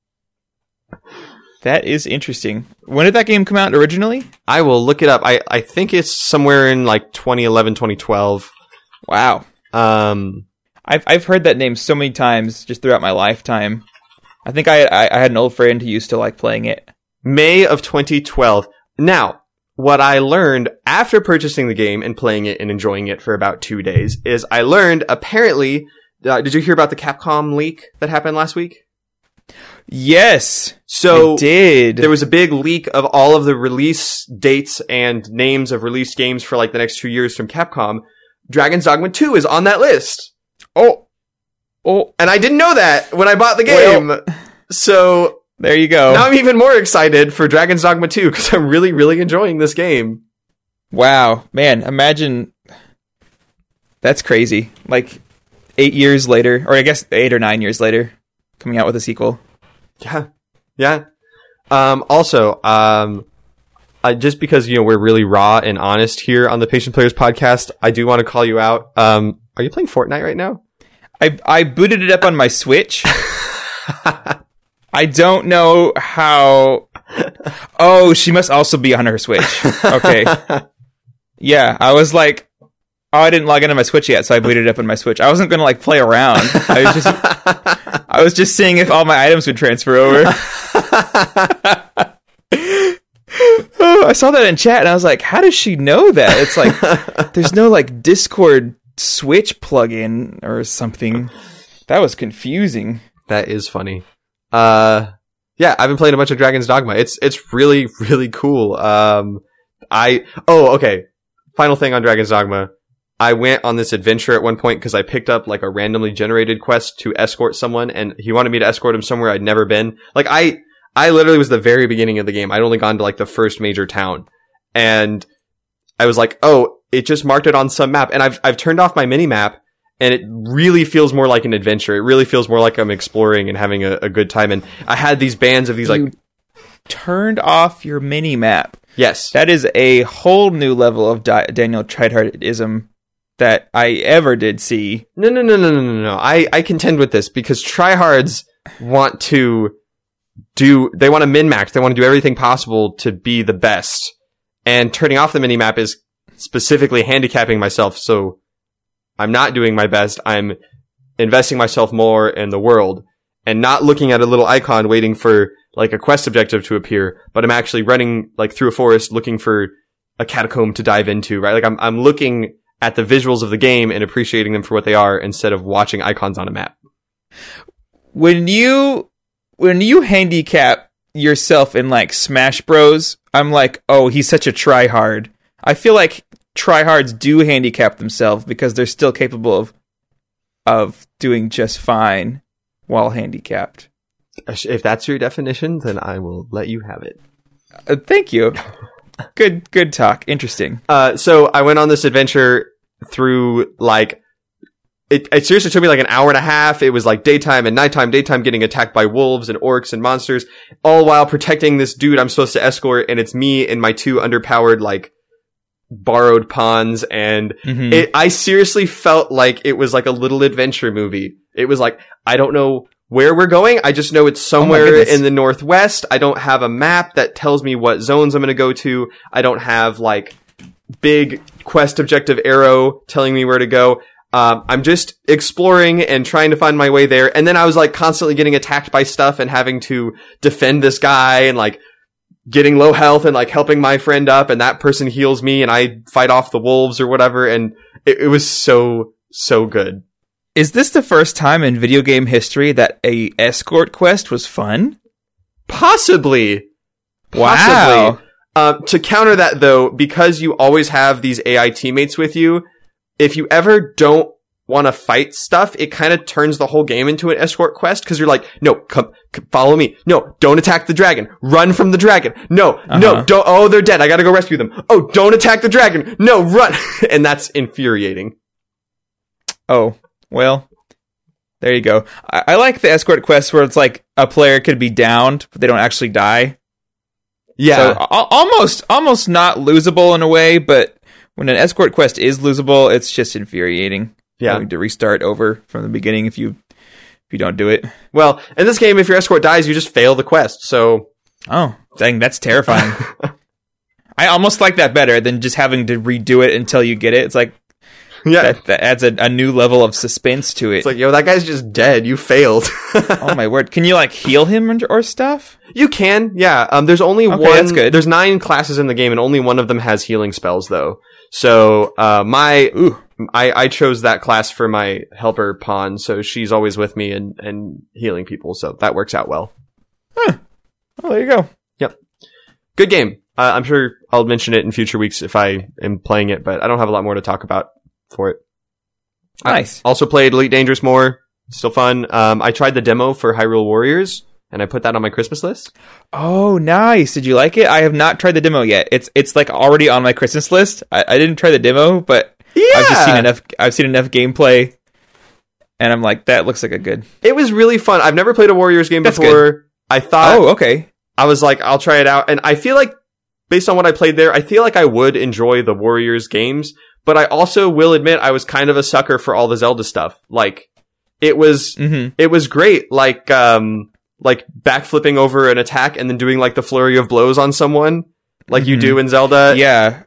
Speaker 2: That is interesting. When did that game come out originally?
Speaker 1: I will look it up. I, I think it's somewhere in like twenty eleven, twenty twelve.
Speaker 2: Wow.
Speaker 1: Um,
Speaker 2: I've I've heard that name so many times just throughout my lifetime. I think I, I I had an old friend who used to like playing it.
Speaker 1: May of twenty twelve. Now, what I learned after purchasing the game and playing it and enjoying it for about two days is I learned apparently, uh, did you hear about the Capcom leak that happened last week?
Speaker 2: Yes.
Speaker 1: So
Speaker 2: I did.
Speaker 1: There was a big leak of all of the release dates and names of released games for like the next two years from Capcom. Dragon's Dogma two is on that list.
Speaker 2: Oh. Oh.
Speaker 1: And I didn't know that when I bought the game. Well, so
Speaker 2: there you go.
Speaker 1: Now I'm even more excited for Dragon's Dogma two because I'm really, really enjoying this game.
Speaker 2: Wow, man, imagine. That's crazy. Like, eight years later, or I guess eight or nine years later, coming out with a sequel.
Speaker 1: Yeah. Yeah. Um, also, um, uh, just because, you know, we're really raw and honest here on the Patient Players podcast, I do want to call you out. Um, are you playing Fortnite right now?
Speaker 2: I I booted it up on my Switch. I don't know how... Oh, she must also be on her Switch. Okay. Yeah, I was like... Oh, I didn't log into my Switch yet, so I booted it up on my Switch. I wasn't gonna like play around. I was just, I was just seeing if all my items would transfer over. Oh, I saw that in chat, and I was like, "How does she know that?" It's like there's no like Discord Switch plugin or something. That was confusing.
Speaker 1: That is funny. Uh, yeah, I've been playing a bunch of Dragon's Dogma. It's it's really really cool. Um, I oh okay. Final thing on Dragon's Dogma. I went on this adventure at one point because I picked up like a randomly generated quest to escort someone, and he wanted me to escort him somewhere I'd never been. Like I, I literally was the very beginning of the game. I'd only gone to like the first major town, and I was like, oh, it just marked it on some map, and I've I've turned off my mini map, and it really feels more like an adventure. It really feels more like I'm exploring and having a, a good time. And I had these bands of these like
Speaker 2: You turned off your mini map.
Speaker 1: yes,
Speaker 2: That is a whole new level of Di- Daniel Treidhartism that I ever did see.
Speaker 1: No, no, no, no, no, no, no. I, I contend with this because tryhards want to do, they want to min-max. They want to do everything possible to be the best. And turning off the minimap is specifically handicapping myself. So I'm not doing my best. I'm investing myself more in the world and not looking at a little icon waiting for like a quest objective to appear, but I'm actually running like through a forest looking for a catacomb to dive into, right? Like I'm, I'm looking at the visuals of the game and appreciating them for what they are instead of watching icons on a map.
Speaker 2: When you when you handicap yourself in like Smash Bros, I'm like, oh, he's such a tryhard. I feel like tryhards do handicap themselves because they're still capable of of doing just fine while handicapped.
Speaker 1: If that's your definition, then I will let you have it.
Speaker 2: Uh, thank you. Good, good talk. Interesting.
Speaker 1: Uh, so I went on this adventure through like, it, it seriously took me like an hour and a half. It was like daytime and nighttime, daytime getting attacked by wolves and orcs and monsters, all while protecting this dude I'm supposed to escort. And it's me and my two underpowered, like borrowed pawns. And
Speaker 2: Mm-hmm.
Speaker 1: it, I seriously felt like it was like a little adventure movie. It was like, I don't know where we're going. I just know it's somewhere
Speaker 2: goodness.
Speaker 1: in the northwest. I don't have a map that tells me what zones I'm going to go to. I don't have like big quest objective arrow telling me where to go. Um, I'm just exploring and trying to find my way there. And then I was like constantly getting attacked by stuff and having to defend this guy and like getting low health and like helping my friend up, and that person heals me and I fight off the wolves or whatever. And it, it was so, so good.
Speaker 2: Is this the first time in video game history that a escort quest was fun?
Speaker 1: Possibly.
Speaker 2: Wow.
Speaker 1: Possibly. Uh, to counter that, though, because you always have these A I teammates with you, if you ever don't want to fight stuff, it kind of turns the whole game into an escort quest, because you're like, no, come, come, follow me. No, don't attack the dragon. Run from the dragon. No, uh-huh. no, don't. Oh, they're dead. I gotta go rescue them. Oh, don't attack the dragon. No, run. And that's infuriating.
Speaker 2: Oh. Well, there you go. I, I like the escort quests where it's like a player could be downed, but they don't actually die.
Speaker 1: Yeah.
Speaker 2: So, a- almost, almost not losable in a way, but when an escort quest is losable, it's just infuriating.
Speaker 1: Yeah.
Speaker 2: Having to restart over from the beginning if you if you don't do it.
Speaker 1: Well, in this game, if your escort dies, you just fail the quest, so...
Speaker 2: Oh, dang, that's terrifying. I almost like that better than just having to redo it until you get it. It's like,
Speaker 1: yeah,
Speaker 2: that, that adds a, a new level of suspense to it.
Speaker 1: It's like, yo, that guy's just dead. You failed.
Speaker 2: Oh my word! Can you like heal him or, or stuff?
Speaker 1: You can, yeah. Um, there's only
Speaker 2: okay,
Speaker 1: one.
Speaker 2: That's good.
Speaker 1: There's nine classes in the game, and only one of them has healing spells, though. So, uh, my,
Speaker 2: Ooh.
Speaker 1: I, I chose that class for my helper pawn, so she's always with me and and healing people. So that works out well.
Speaker 2: Huh. Oh, there you go.
Speaker 1: Yep. Good game. Uh, I'm sure I'll mention it in future weeks if I am playing it, but I don't have a lot more to talk about for it.
Speaker 2: Nice.
Speaker 1: I also played Elite Dangerous more. Still fun. Um, I tried the demo for Hyrule Warriors. and I put that on my Christmas list.
Speaker 2: Oh, nice. Did you like it? I have not tried the demo yet. It's it's like already on my Christmas list. I, I didn't try the demo, but
Speaker 1: Yeah.
Speaker 2: I've just seen enough I've seen enough gameplay, and I'm like, that looks like a good.
Speaker 1: It was really fun. I've never played a Warriors game
Speaker 2: That's
Speaker 1: before.
Speaker 2: good.
Speaker 1: I thought
Speaker 2: Oh, okay.
Speaker 1: I was like, I'll try it out, and I feel like based on what I played there, I feel like I would enjoy the Warriors games, but I also will admit I was kind of a sucker for all the Zelda stuff. Like it was
Speaker 2: Mm-hmm.
Speaker 1: it was great, like um like backflipping over an attack and then doing like the flurry of blows on someone like you
Speaker 2: Mhm.
Speaker 1: do in Zelda.
Speaker 2: Yeah.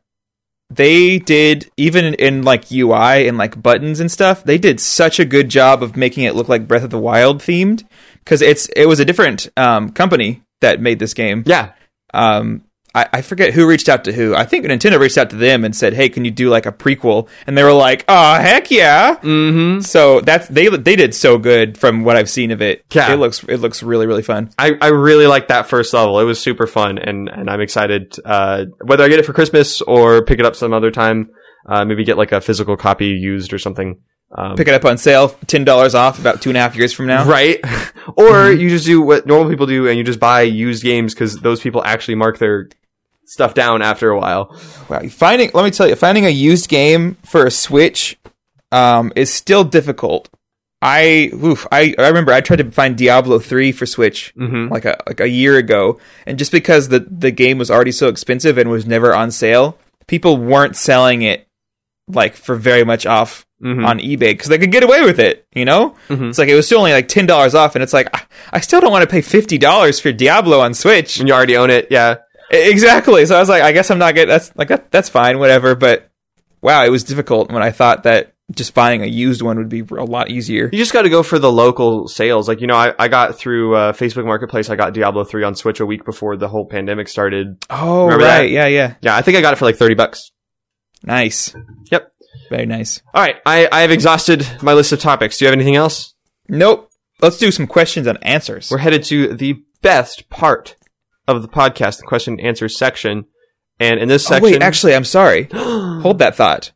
Speaker 2: They did, even in, in like U I and like buttons and stuff, they did such a good job of making it look like Breath of the Wild themed, because it's it was a different um, company that made this game.
Speaker 1: Yeah.
Speaker 2: Um, I, I forget who reached out to who. I think Nintendo reached out to them and said, "Hey, can you do like a prequel?" And they were like, "Oh, heck yeah!"
Speaker 1: Mm-hmm.
Speaker 2: So that's they they did so good from what I've seen of it.
Speaker 1: Yeah.
Speaker 2: It looks it looks really really fun.
Speaker 1: I, I really liked that first level. It was super fun, and, and I'm excited, uh, whether I get it for Christmas or pick it up some other time, uh, maybe get like a physical copy used or something. Um,
Speaker 2: Pick it up on sale, ten dollars off, about two and a half years from now.
Speaker 1: right? Or you just do what normal people do and you just buy used games because those people actually mark their stuff down after a while.
Speaker 2: Wow, finding let me tell you, finding a used game for a Switch um, is still difficult. I oof, I I remember I tried to find Diablo three for Switch
Speaker 1: Mhm.
Speaker 2: like a like a year ago, and just because the the game was already so expensive and was never on sale, people weren't selling it like for very much off
Speaker 1: Mhm.
Speaker 2: on eBay because they could get away with it. You know,
Speaker 1: Mhm.
Speaker 2: it's like it was still only like ten dollars off, and it's like I, I still don't want to pay fifty dollars for Diablo on Switch.
Speaker 1: When you already own it, yeah.
Speaker 2: Exactly. So I was like, I guess I'm not getting that's like that, that's fine, whatever. But wow, it was difficult when I thought that just buying a used one would be a lot easier.
Speaker 1: You just got to go for the local sales. Like, you know, I, I got through uh, Facebook Marketplace, I got Diablo three on Switch a week before the whole pandemic started.
Speaker 2: Oh,
Speaker 1: Remember
Speaker 2: right.
Speaker 1: that?
Speaker 2: Yeah, yeah.
Speaker 1: Yeah, I think I got it for like thirty bucks.
Speaker 2: Nice.
Speaker 1: Yep.
Speaker 2: Very nice.
Speaker 1: All right, I, I have exhausted my list of topics. Do you have anything else?
Speaker 2: Nope. Let's do some questions and answers.
Speaker 1: We're headed to the best part of the podcast, the question and answer section. And in this
Speaker 2: Oh,
Speaker 1: section...
Speaker 2: wait, actually, I'm sorry. Hold that thought.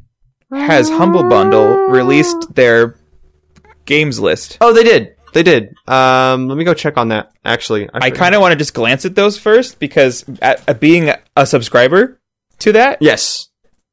Speaker 2: Has Humble Bundle released their games list?
Speaker 1: Oh, they did. They did. Um, let me go check on that, actually.
Speaker 2: I kind of want to just glance at those first because at, at being a subscriber to that.
Speaker 1: Yes.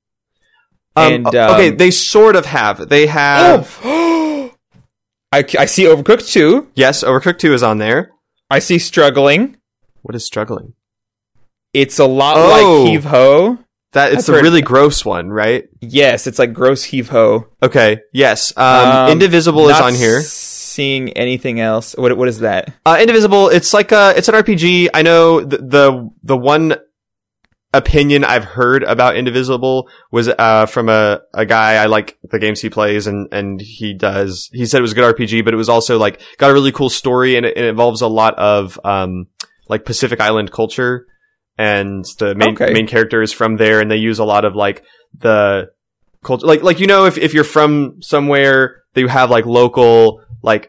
Speaker 1: Um,
Speaker 2: And,
Speaker 1: o- okay,
Speaker 2: um,
Speaker 1: they sort of have. They have...
Speaker 2: Oh. I, I see Overcooked two.
Speaker 1: Yes, Overcooked two is on there.
Speaker 2: I see Struggling.
Speaker 1: What is Struggling?
Speaker 2: It's a lot
Speaker 1: Oh.
Speaker 2: like Heave Ho.
Speaker 1: That It's
Speaker 2: I've
Speaker 1: the
Speaker 2: heard-
Speaker 1: really gross one, right?
Speaker 2: Yes, it's like gross Heave Ho.
Speaker 1: Okay, yes. Um,
Speaker 2: Um,
Speaker 1: Indivisible is
Speaker 2: not
Speaker 1: on here.
Speaker 2: Seeing anything else? What what is that?
Speaker 1: Uh, Indivisible, it's like a, it's an R P G. I know the, the, the one opinion I've heard about Indivisible was, uh, from a, a guy I like the games he plays and, and he does, he said it was a good R P G, but it was also like, got a really cool story and it, it involves a lot of, um, like Pacific Island culture and the main,
Speaker 2: Okay.
Speaker 1: main character is from there and they use a lot of like the culture, like, like, you know, if, if you're from somewhere, they have like local, like,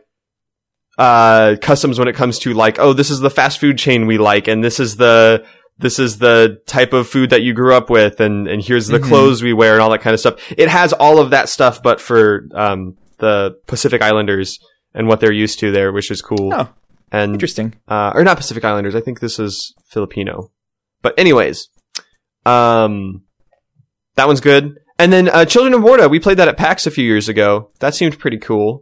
Speaker 1: uh, customs when it comes to like, oh, this is the fast food chain we like, and this is the, this is the type of food that you grew up with, and, and here's the
Speaker 2: Mhm.
Speaker 1: clothes we wear and all that kind of stuff. It has all of that stuff, but for, um, the Pacific Islanders and what they're used to there, which is cool.
Speaker 2: Oh,
Speaker 1: and,
Speaker 2: interesting.
Speaker 1: uh, or not Pacific Islanders. I think this is Filipino. But anyways, um, that one's good. And then, uh, Children of Morta, we played that at PAX a few years ago. That seemed pretty cool.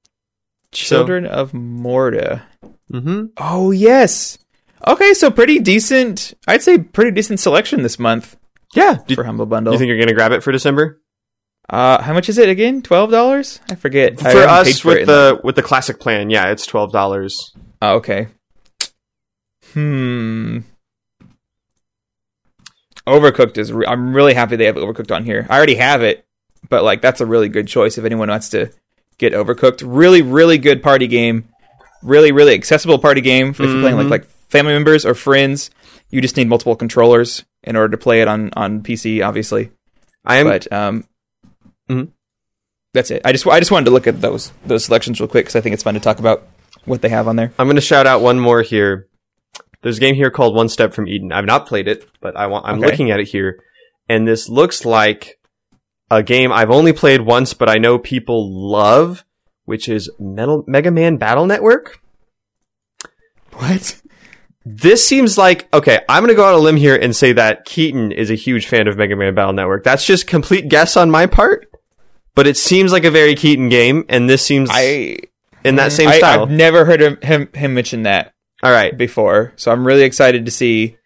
Speaker 2: Children of Morta.
Speaker 1: Mm-hmm.
Speaker 2: Oh yes. Okay, so pretty decent. I'd say pretty decent selection this month
Speaker 1: Yeah. Do,
Speaker 2: for Humble
Speaker 1: do
Speaker 2: Bundle.
Speaker 1: you think you're gonna grab it for December?
Speaker 2: uh, how much is it again? Twelve dollars? I forget.
Speaker 1: For
Speaker 2: I haven't paid
Speaker 1: us
Speaker 2: for it
Speaker 1: with
Speaker 2: in
Speaker 1: the with the classic plan, yeah, it's twelve dollars.
Speaker 2: Oh, okay. Hmm. Overcooked is. Re- I'm really happy they have Overcooked on here. I already have it, but like that's a really good choice if anyone wants to get Overcooked. Really, really good party game. Really, really accessible party game if you're playing like
Speaker 1: Mhm.
Speaker 2: like family members or friends. You just need multiple controllers in order to play it on on P C, obviously.
Speaker 1: I am
Speaker 2: But um,
Speaker 1: Mhm.
Speaker 2: that's it. I just I just wanted to look at those those selections real quick because I think it's fun to talk about what they have on there.
Speaker 1: I'm gonna shout out one more here. There's a game here called One Step from Eden. I've not played it, but I want I'm
Speaker 2: Okay.
Speaker 1: looking at it here, and this looks like a game I've only played once, but I know people love, which is Metal Mega Man Battle Network.
Speaker 2: What?
Speaker 1: This seems like, okay, I'm going to go out on a limb here and say that Keaton is a huge fan of Mega Man Battle Network. That's just complete guess on my part, but it seems like a very Keaton game, and this seems
Speaker 2: I
Speaker 1: in that same
Speaker 2: I,
Speaker 1: style.
Speaker 2: I've never heard him, him him mention that
Speaker 1: All right.
Speaker 2: before, so I'm really excited to see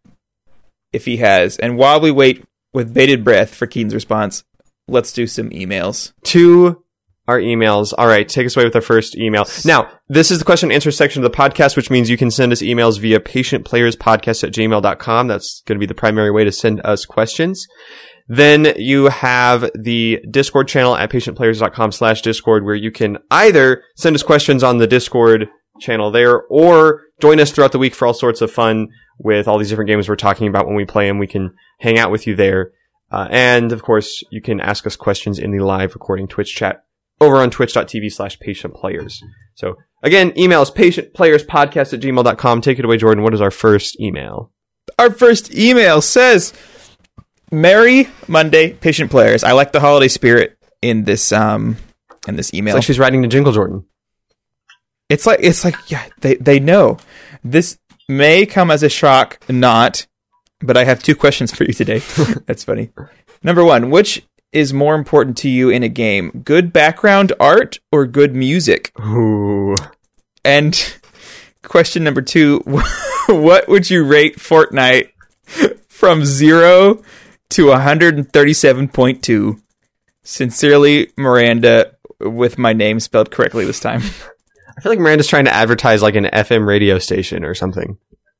Speaker 2: if he has. And while we wait with bated breath for Keaton's response, let's do some emails.
Speaker 1: To our emails. All right, take us away with our first email. Now, this is the question and answer section of the podcast, which means you can send us emails via patientplayerspodcast at gmail dot com. That's going to be the primary way to send us questions. Then you have the Discord channel at patientplayers.com slash Discord, where you can either send us questions on the Discord channel there, or join us throughout the week for all sorts of fun with all these different games we're talking about when we play them. We can hang out with you there. Uh, and, of course, you can ask us questions in the live recording Twitch chat over on twitch.tv slash patientplayers. So, again, email is patientplayerspodcast at gmail dot com. Take it away, Jordan. What is our first email?
Speaker 2: Our first email says, Merry Monday, patient players. I like the holiday spirit in this um in this email.
Speaker 1: It's like she's writing to Jingle Jordan.
Speaker 2: It's like, it's like, yeah, they, they know. This may come as a shock, not, but I have two questions for you today. That's funny. Number one, which is more important to you in a game? Good background art or good music?
Speaker 1: Ooh.
Speaker 2: And question number two, what would you rate Fortnite from zero to one hundred thirty-seven point two? Sincerely, Miranda, with my name spelled correctly this time.
Speaker 1: I feel like Miranda's trying to advertise like an F M radio station or something.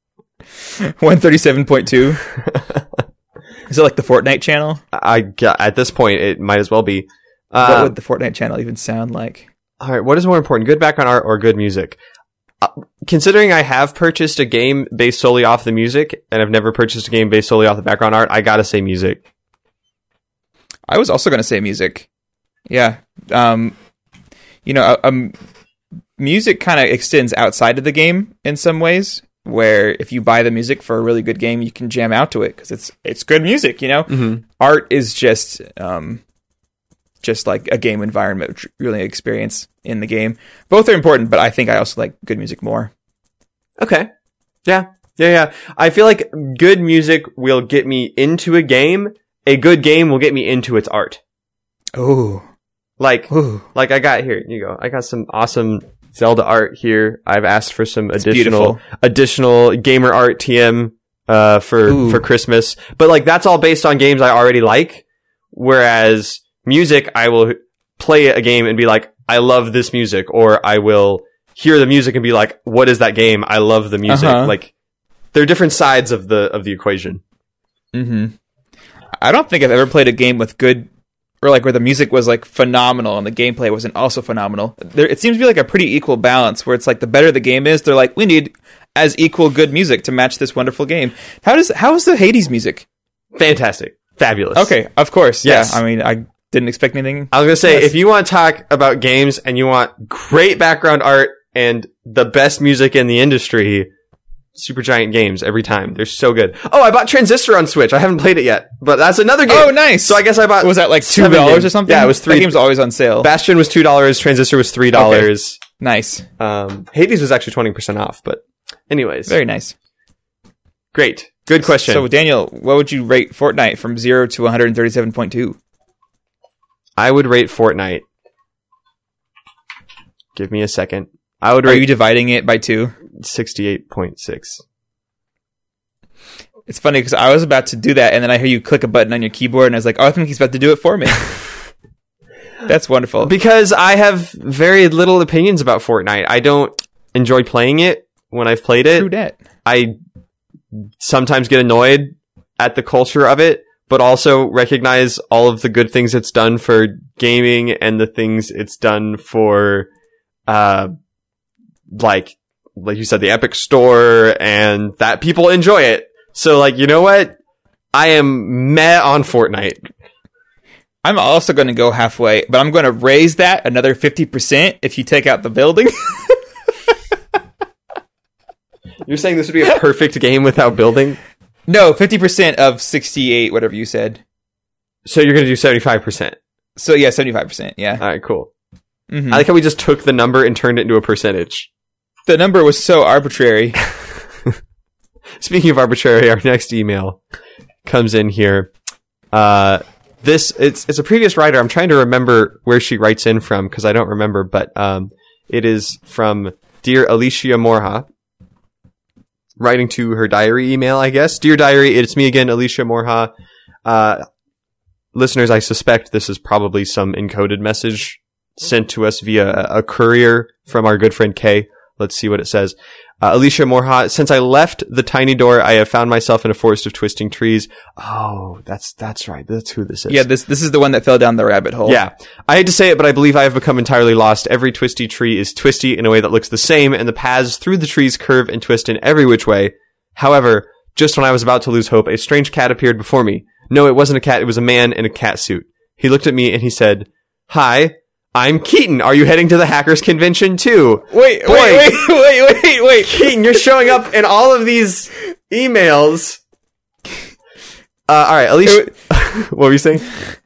Speaker 2: one thirty-seven point two? Is it like the Fortnite channel?
Speaker 1: I, at this point, it might as well be. Uh,
Speaker 2: What would the Fortnite channel even sound like?
Speaker 1: All right, what is more important, good background art or good music? Uh, considering I have purchased a game based solely off the music, and I've never purchased a game based solely off the background art, I gotta say music.
Speaker 2: I was also going to say music. Yeah. Um, you know, um, music kind of extends outside of the game in some ways, where if you buy the music for a really good game, you can jam out to it because it's it's good music, you know?
Speaker 1: Mm-hmm.
Speaker 2: Art is just um, just like a game environment, really experience in the game. Both are important, but I think I also like good music more.
Speaker 1: Okay. Yeah. Yeah, yeah. I feel like good music will get me into a game. A good game will get me into its art.
Speaker 2: Oh.
Speaker 1: Like,
Speaker 2: Ooh.
Speaker 1: like I got here, you go. I got some awesome Zelda art here. I've asked for some
Speaker 2: It's
Speaker 1: additional,
Speaker 2: beautiful.
Speaker 1: additional gamer art T M, uh, for,
Speaker 2: Ooh.
Speaker 1: for Christmas. But like, that's all based on games I already like. Whereas music, I will play a game and be like, I love this music. Or I will hear the music and be like, what is that game? I love the music.
Speaker 2: Uh-huh.
Speaker 1: Like, there are different sides of the, of the equation.
Speaker 2: Mm-hmm. I don't think I've ever played a game with good, or like where the music was like phenomenal and the gameplay wasn't also phenomenal. There, it seems to be like a pretty equal balance where it's like the better the game is, they're like, we need as equal good music to match this wonderful game. How does how is the Hades music?
Speaker 1: Fantastic. Fabulous.
Speaker 2: Okay, of course.
Speaker 1: Yes.
Speaker 2: Yeah, I mean, I didn't expect anything.
Speaker 1: I was gonna say,
Speaker 2: Yes.
Speaker 1: if you want to talk about games and you want great background art and the best music in the industry, Supergiant Games every time. They're so good. Oh, I bought Transistor on Switch. I haven't played it yet, but that's another game.
Speaker 2: Oh, nice.
Speaker 1: So I guess I bought.
Speaker 2: What was that like two
Speaker 1: seven
Speaker 2: dollars
Speaker 1: games.
Speaker 2: or something?
Speaker 1: Yeah, it was three.
Speaker 2: That game's always on sale.
Speaker 1: Bastion was two dollars. Transistor was three dollars.
Speaker 2: Nice.
Speaker 1: Um, Hades was actually twenty percent off. But, anyways,
Speaker 2: Very nice.
Speaker 1: great. Good question.
Speaker 2: So, Daniel, what would you rate Fortnite from zero to one hundred thirty-seven point two?
Speaker 1: I would rate Fortnite. Give me a second. I would
Speaker 2: Are
Speaker 1: rate
Speaker 2: you dividing it by two?
Speaker 1: sixty-eight point six.
Speaker 2: It's funny because I was about to do that, and then I hear you click a button on your keyboard, and I was like, "Oh, I think he's about to do it for me." That's wonderful.
Speaker 1: Because I have very little opinions about Fortnite. I don't enjoy playing it when I've played it.
Speaker 2: True that.
Speaker 1: I sometimes get annoyed at the culture of it, but also recognize all of the good things it's done for gaming and the things it's done for, uh, like, like you said, the Epic Store, and that people enjoy it. So, like, you know what? I am meh on Fortnite.
Speaker 2: I'm also going to go halfway, but I'm going to raise that another fifty percent if you take out the building.
Speaker 1: You're saying this would be a perfect game without building?
Speaker 2: No, fifty percent of sixty-eight, whatever you said.
Speaker 1: So you're going to do seventy-five percent.
Speaker 2: So, yeah, seventy-five percent, yeah.
Speaker 1: All right, cool.
Speaker 2: Mm-hmm.
Speaker 1: I like how we just took the number and turned it into a percentage.
Speaker 2: The number was so arbitrary.
Speaker 1: Speaking of arbitrary, our next email comes in here. Uh, this it's it's a previous writer. I'm trying to remember where she writes in from because I don't remember, but um, it is from Dear Alicia Morha, writing to her diary email, I guess. Dear Diary, it's me again, Alicia Morha. Uh, listeners, I suspect this is probably some encoded message sent to us via a, a courier from our good friend Kay. Let's see what it says. Uh, Alicia Morha, since I left the tiny door, I have found myself in a forest of twisting trees. Oh, that's that's right. That's who this is.
Speaker 2: Yeah, this this is the one that fell down the rabbit hole.
Speaker 1: Yeah. I hate to say it, but I believe I have become entirely lost. Every twisty tree is twisty in a way that looks the same, and the paths through the trees curve and twist in every which way. However, just when I was about to lose hope, a strange cat appeared before me. No, it wasn't a cat. It was a man in a cat suit. He looked at me and he said, "Hi, I'm Keaton. Are you heading to the Hackers Convention too?"
Speaker 2: Wait,
Speaker 1: Boy,
Speaker 2: wait, wait, wait, wait, wait.
Speaker 1: Keaton, you're showing up in all of these emails. Uh, all right, Alicia. What were you saying?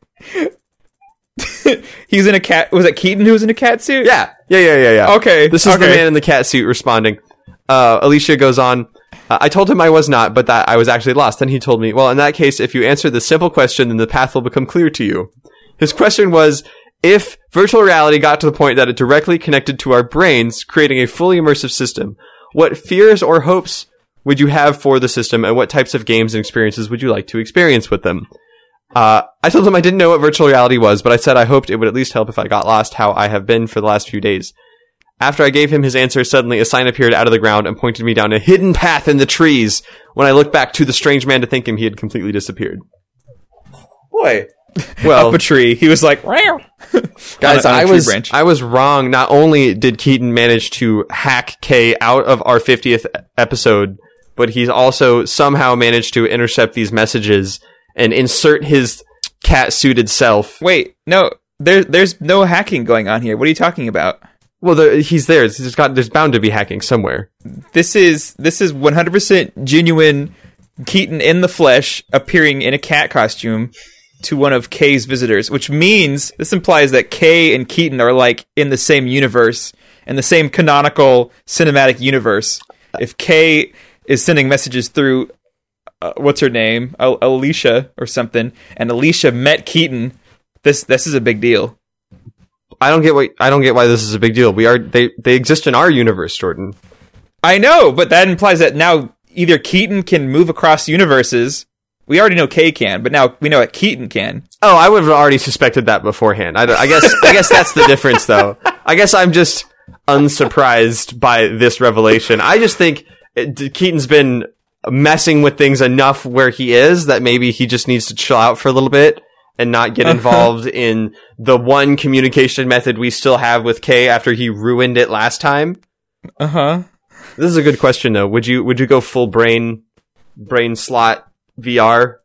Speaker 2: He's in a cat. Was it Keaton who was in a cat suit?
Speaker 1: Yeah, yeah, yeah, yeah, yeah.
Speaker 2: Okay,
Speaker 1: this is
Speaker 2: okay.
Speaker 1: the man in the cat suit responding. Uh, Alicia goes on. Uh, I told him I was not, but that I was actually lost. Then he told me, well, in that case, if you answer the simple question, then the path will become clear to you. His question was, if virtual reality got to the point that it directly connected to our brains, creating a fully immersive system, what fears or hopes would you have for the system, and what types of games and experiences would you like to experience with them? Uh, I told him I didn't know what virtual reality was, but I said I hoped it would at least help if I got lost, how I have been for the last few days. After I gave him his answer, suddenly a sign appeared out of the ground and pointed me down a hidden path in the trees. When I looked back to the strange man to thank him, he had completely disappeared. Boy. Well,
Speaker 2: up a tree. He was like,
Speaker 1: guys, I was branch. I was wrong. Not only did Keaton manage to hack Kay out of our fiftieth episode, but he's also somehow managed to intercept these messages and insert his cat-suited self.
Speaker 2: Wait, no, there, there's no hacking going on here. What are you talking about?
Speaker 1: Well, there, he's there. There's got. There's bound to be hacking somewhere.
Speaker 2: This is this is one hundred percent genuine Keaton in the flesh appearing in a cat costume to one of Kay's visitors, which means this implies that Kay and Keaton are like in the same universe, in the same canonical cinematic universe. If Kay is sending messages through, uh, what's her name, Al- Alicia or something, and Alicia met Keaton, this this is a big deal.
Speaker 1: I don't get why. I don't get why this is a big deal. We are they they exist in our universe, Jordan.
Speaker 2: I know, but that implies that now either Keaton can move across universes. We already know Kay can, but now we know that Keaton can.
Speaker 1: Oh, I would have already suspected that beforehand. I, I guess I guess that's the difference, though. I guess I'm just unsurprised by this revelation. I just think it, Keaton's been messing with things enough where he is that maybe he just needs to chill out for a little bit and not get involved in the one communication method we still have with Kay after he ruined it last time.
Speaker 2: Uh-huh.
Speaker 1: This is a good question, though. Would you would you go full brain brain slot V R?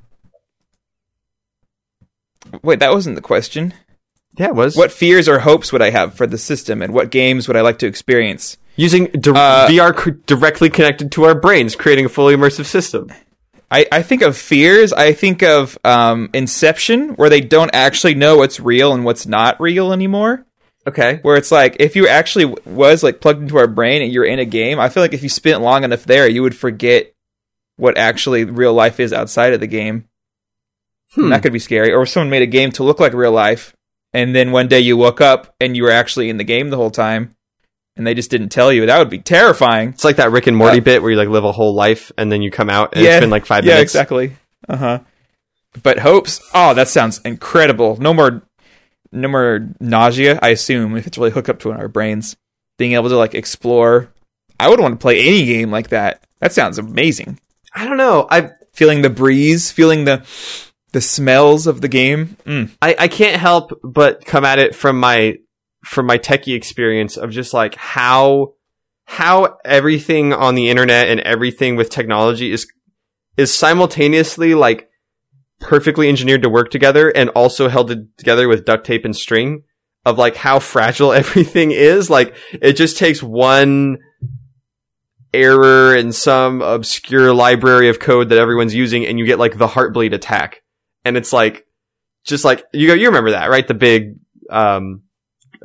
Speaker 2: Wait, that wasn't the question.
Speaker 1: Yeah, it was.
Speaker 2: What fears or hopes would I have for the system, and what games would I like to experience?
Speaker 1: Using di- uh, V R c- directly connected to our brains, creating a fully immersive system.
Speaker 2: I, I think of fears. I think of um, Inception, where they don't actually know what's real and what's not real anymore.
Speaker 1: Okay.
Speaker 2: Where it's like, if you actually w- was like plugged into our brain and you're in a game, I feel like if you spent long enough there, you would forget what actually real life is outside of the game. Hmm. That could be scary. Or someone made a game to look like real life, and then one day you woke up and you were actually in the game the whole time, and they just didn't tell you. That would be terrifying.
Speaker 1: It's like that Rick and Morty uh, bit where you like live a whole life and then you come out and
Speaker 2: yeah,
Speaker 1: it's been like five
Speaker 2: yeah,
Speaker 1: minutes.
Speaker 2: Yeah, exactly. Uh-huh. But hopes, oh, that sounds incredible. No more no more nausea, I assume, if it's really hooked up to our brains. Being able to like explore. I would want to play any game like that. That sounds amazing.
Speaker 1: I don't know. I
Speaker 2: feeling the breeze, feeling the the smells of the game. Mm.
Speaker 1: I, I can't help but come at it from my from my techie experience of just like how how everything on the internet and everything with technology is is simultaneously like perfectly engineered to work together and also held together with duct tape and string, of like how fragile everything is. Like it just takes one error in some obscure library of code that everyone's using and you get like the Heartbleed attack. And it's like just like you go you remember that, right? The big um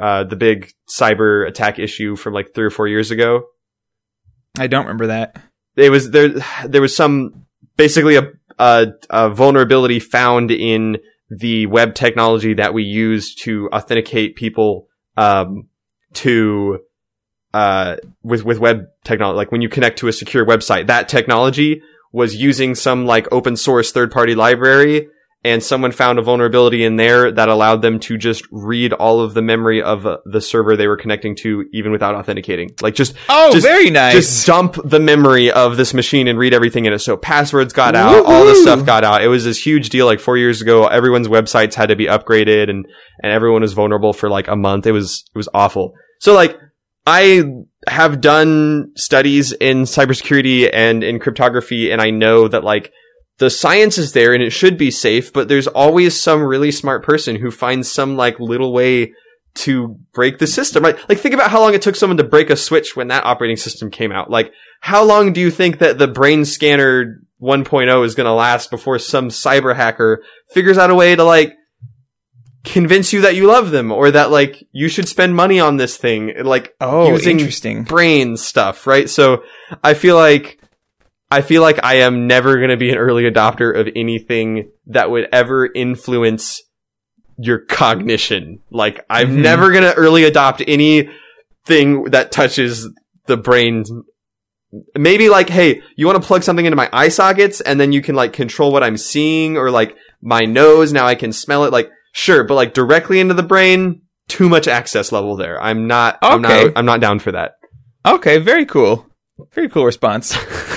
Speaker 1: uh, the big cyber attack issue from like three or four years ago.
Speaker 2: I don't remember that.
Speaker 1: It was there. There was some basically a, a, a vulnerability found in the web technology that we use to authenticate people um, to uh, with with web technology. Like when you connect to a secure website, that technology was using some like open source third party library. And someone found a vulnerability in there that allowed them to just read all of the memory of uh, the server they were connecting to, even without authenticating. Like just
Speaker 2: oh,
Speaker 1: just,
Speaker 2: very nice.
Speaker 1: Just dump the memory of this machine and read everything in it. So passwords got out, Woo-hoo! all this stuff got out. It was this huge deal. Like four years ago, everyone's websites had to be upgraded, and and everyone was vulnerable for like a month. It was it was awful. So like I have done studies in cybersecurity and in cryptography, and I know that like. The science is there and it should be safe, but there's always some really smart person who finds some like little way to break the system, right? Like think about how long it took someone to break a switch when that operating system came out. Like how long do you think that the brain scanner one point oh is going to last before some cyber hacker figures out a way to like convince you that you love them or that like you should spend money on this thing, like
Speaker 2: oh,
Speaker 1: using
Speaker 2: interesting.
Speaker 1: brain stuff, right? So I feel like I feel like I am never going to be an early adopter of anything that would ever influence your cognition. Like, I'm mm-hmm. never going to early adopt anything that touches the brain. Maybe like, hey, you want to plug something into my eye sockets and then you can like control what I'm seeing, or like my nose, now I can smell it. Like, sure, but like directly into the brain, too much access level there. I'm not, okay. I'm not, I'm not down for that.
Speaker 2: Okay, very cool. Very cool response.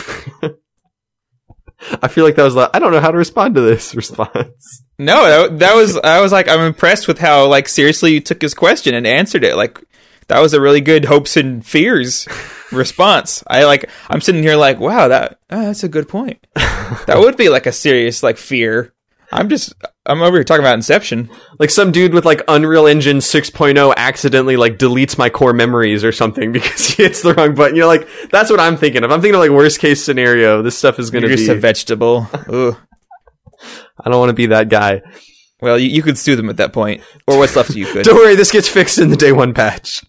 Speaker 1: I feel like that was like, I don't know how to respond to this response.
Speaker 2: No, that, that was, I was like, I'm impressed with how like seriously you took his question and answered it. Like, that was a really good hopes and fears response. I like, I'm sitting here like, wow, that, oh, that's a good point. That would be like a serious like fear. I'm just, I'm over here talking about Inception.
Speaker 1: Like some dude with like Unreal Engine six point oh accidentally like deletes my core memories or something because he hits the wrong button. You're like, that's what I'm thinking of. I'm thinking of like worst case scenario. This stuff is going to be
Speaker 2: just a vegetable. Ooh.
Speaker 1: I don't want to be that guy.
Speaker 2: Well, you, you could sue them at that point. Or what's left of you could.
Speaker 1: Don't worry, this gets fixed in the day one patch.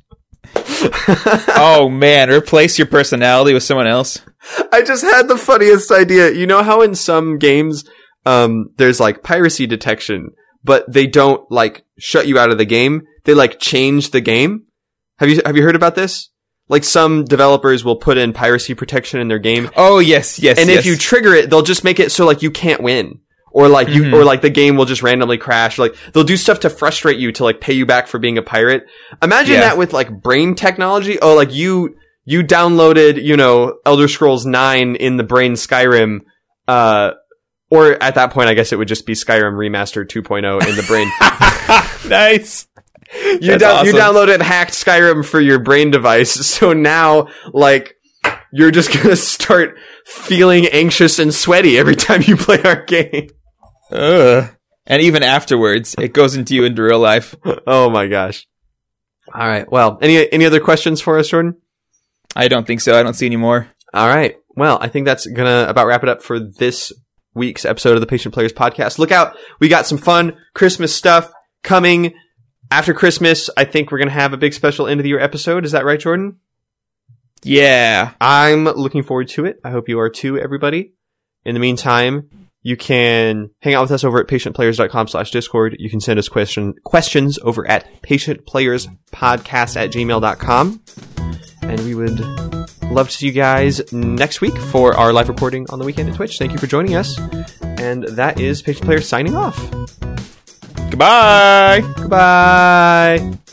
Speaker 2: Oh man, replace your personality with someone else.
Speaker 1: I just had the funniest idea. You know how in some games um there's like piracy detection, but they don't like shut you out of the game. They like change the game. Have you have you heard about this? Like some developers will put in piracy protection in their game.
Speaker 2: Oh yes, yes.
Speaker 1: And
Speaker 2: yes.
Speaker 1: if you trigger it, they'll just make it so like you can't win. Or like you, mm-hmm. or like the game will just randomly crash. Like they'll do stuff to frustrate you to like pay you back for being a pirate. Imagine yeah. that with like brain technology. Oh, like you, you downloaded, you know, Elder Scrolls nine in the brain Skyrim, uh, or at that point, I guess it would just be Skyrim Remastered two point oh in the brain.
Speaker 2: Nice.
Speaker 1: You, down, awesome. you downloaded hacked Skyrim for your brain device. So now, like, you're just gonna start feeling anxious and sweaty every time you play our game.
Speaker 2: Ugh. And even afterwards, it goes into you into real life.
Speaker 1: Oh my gosh. All right. Well, any any other questions for us, Jordan?
Speaker 2: I don't think so. I don't see any more.
Speaker 1: All right. Well, I think that's gonna about wrap it up for this week's episode of the Patient Players Podcast. Look out. We got some fun Christmas stuff coming after Christmas. I think we're gonna have a big special end of the year episode. Is that right, Jordan?
Speaker 2: Yeah.
Speaker 1: I'm looking forward to it. I hope you are too, everybody. In the meantime, you can hang out with us over at patientplayers.com slash discord. You can send us question, questions over at patientplayerspodcast at gmail.com. And we would love to see you guys next week for our live recording on the weekend at Twitch. Thank you for joining us. And that is Patient Players signing off.
Speaker 2: Goodbye.
Speaker 1: Goodbye.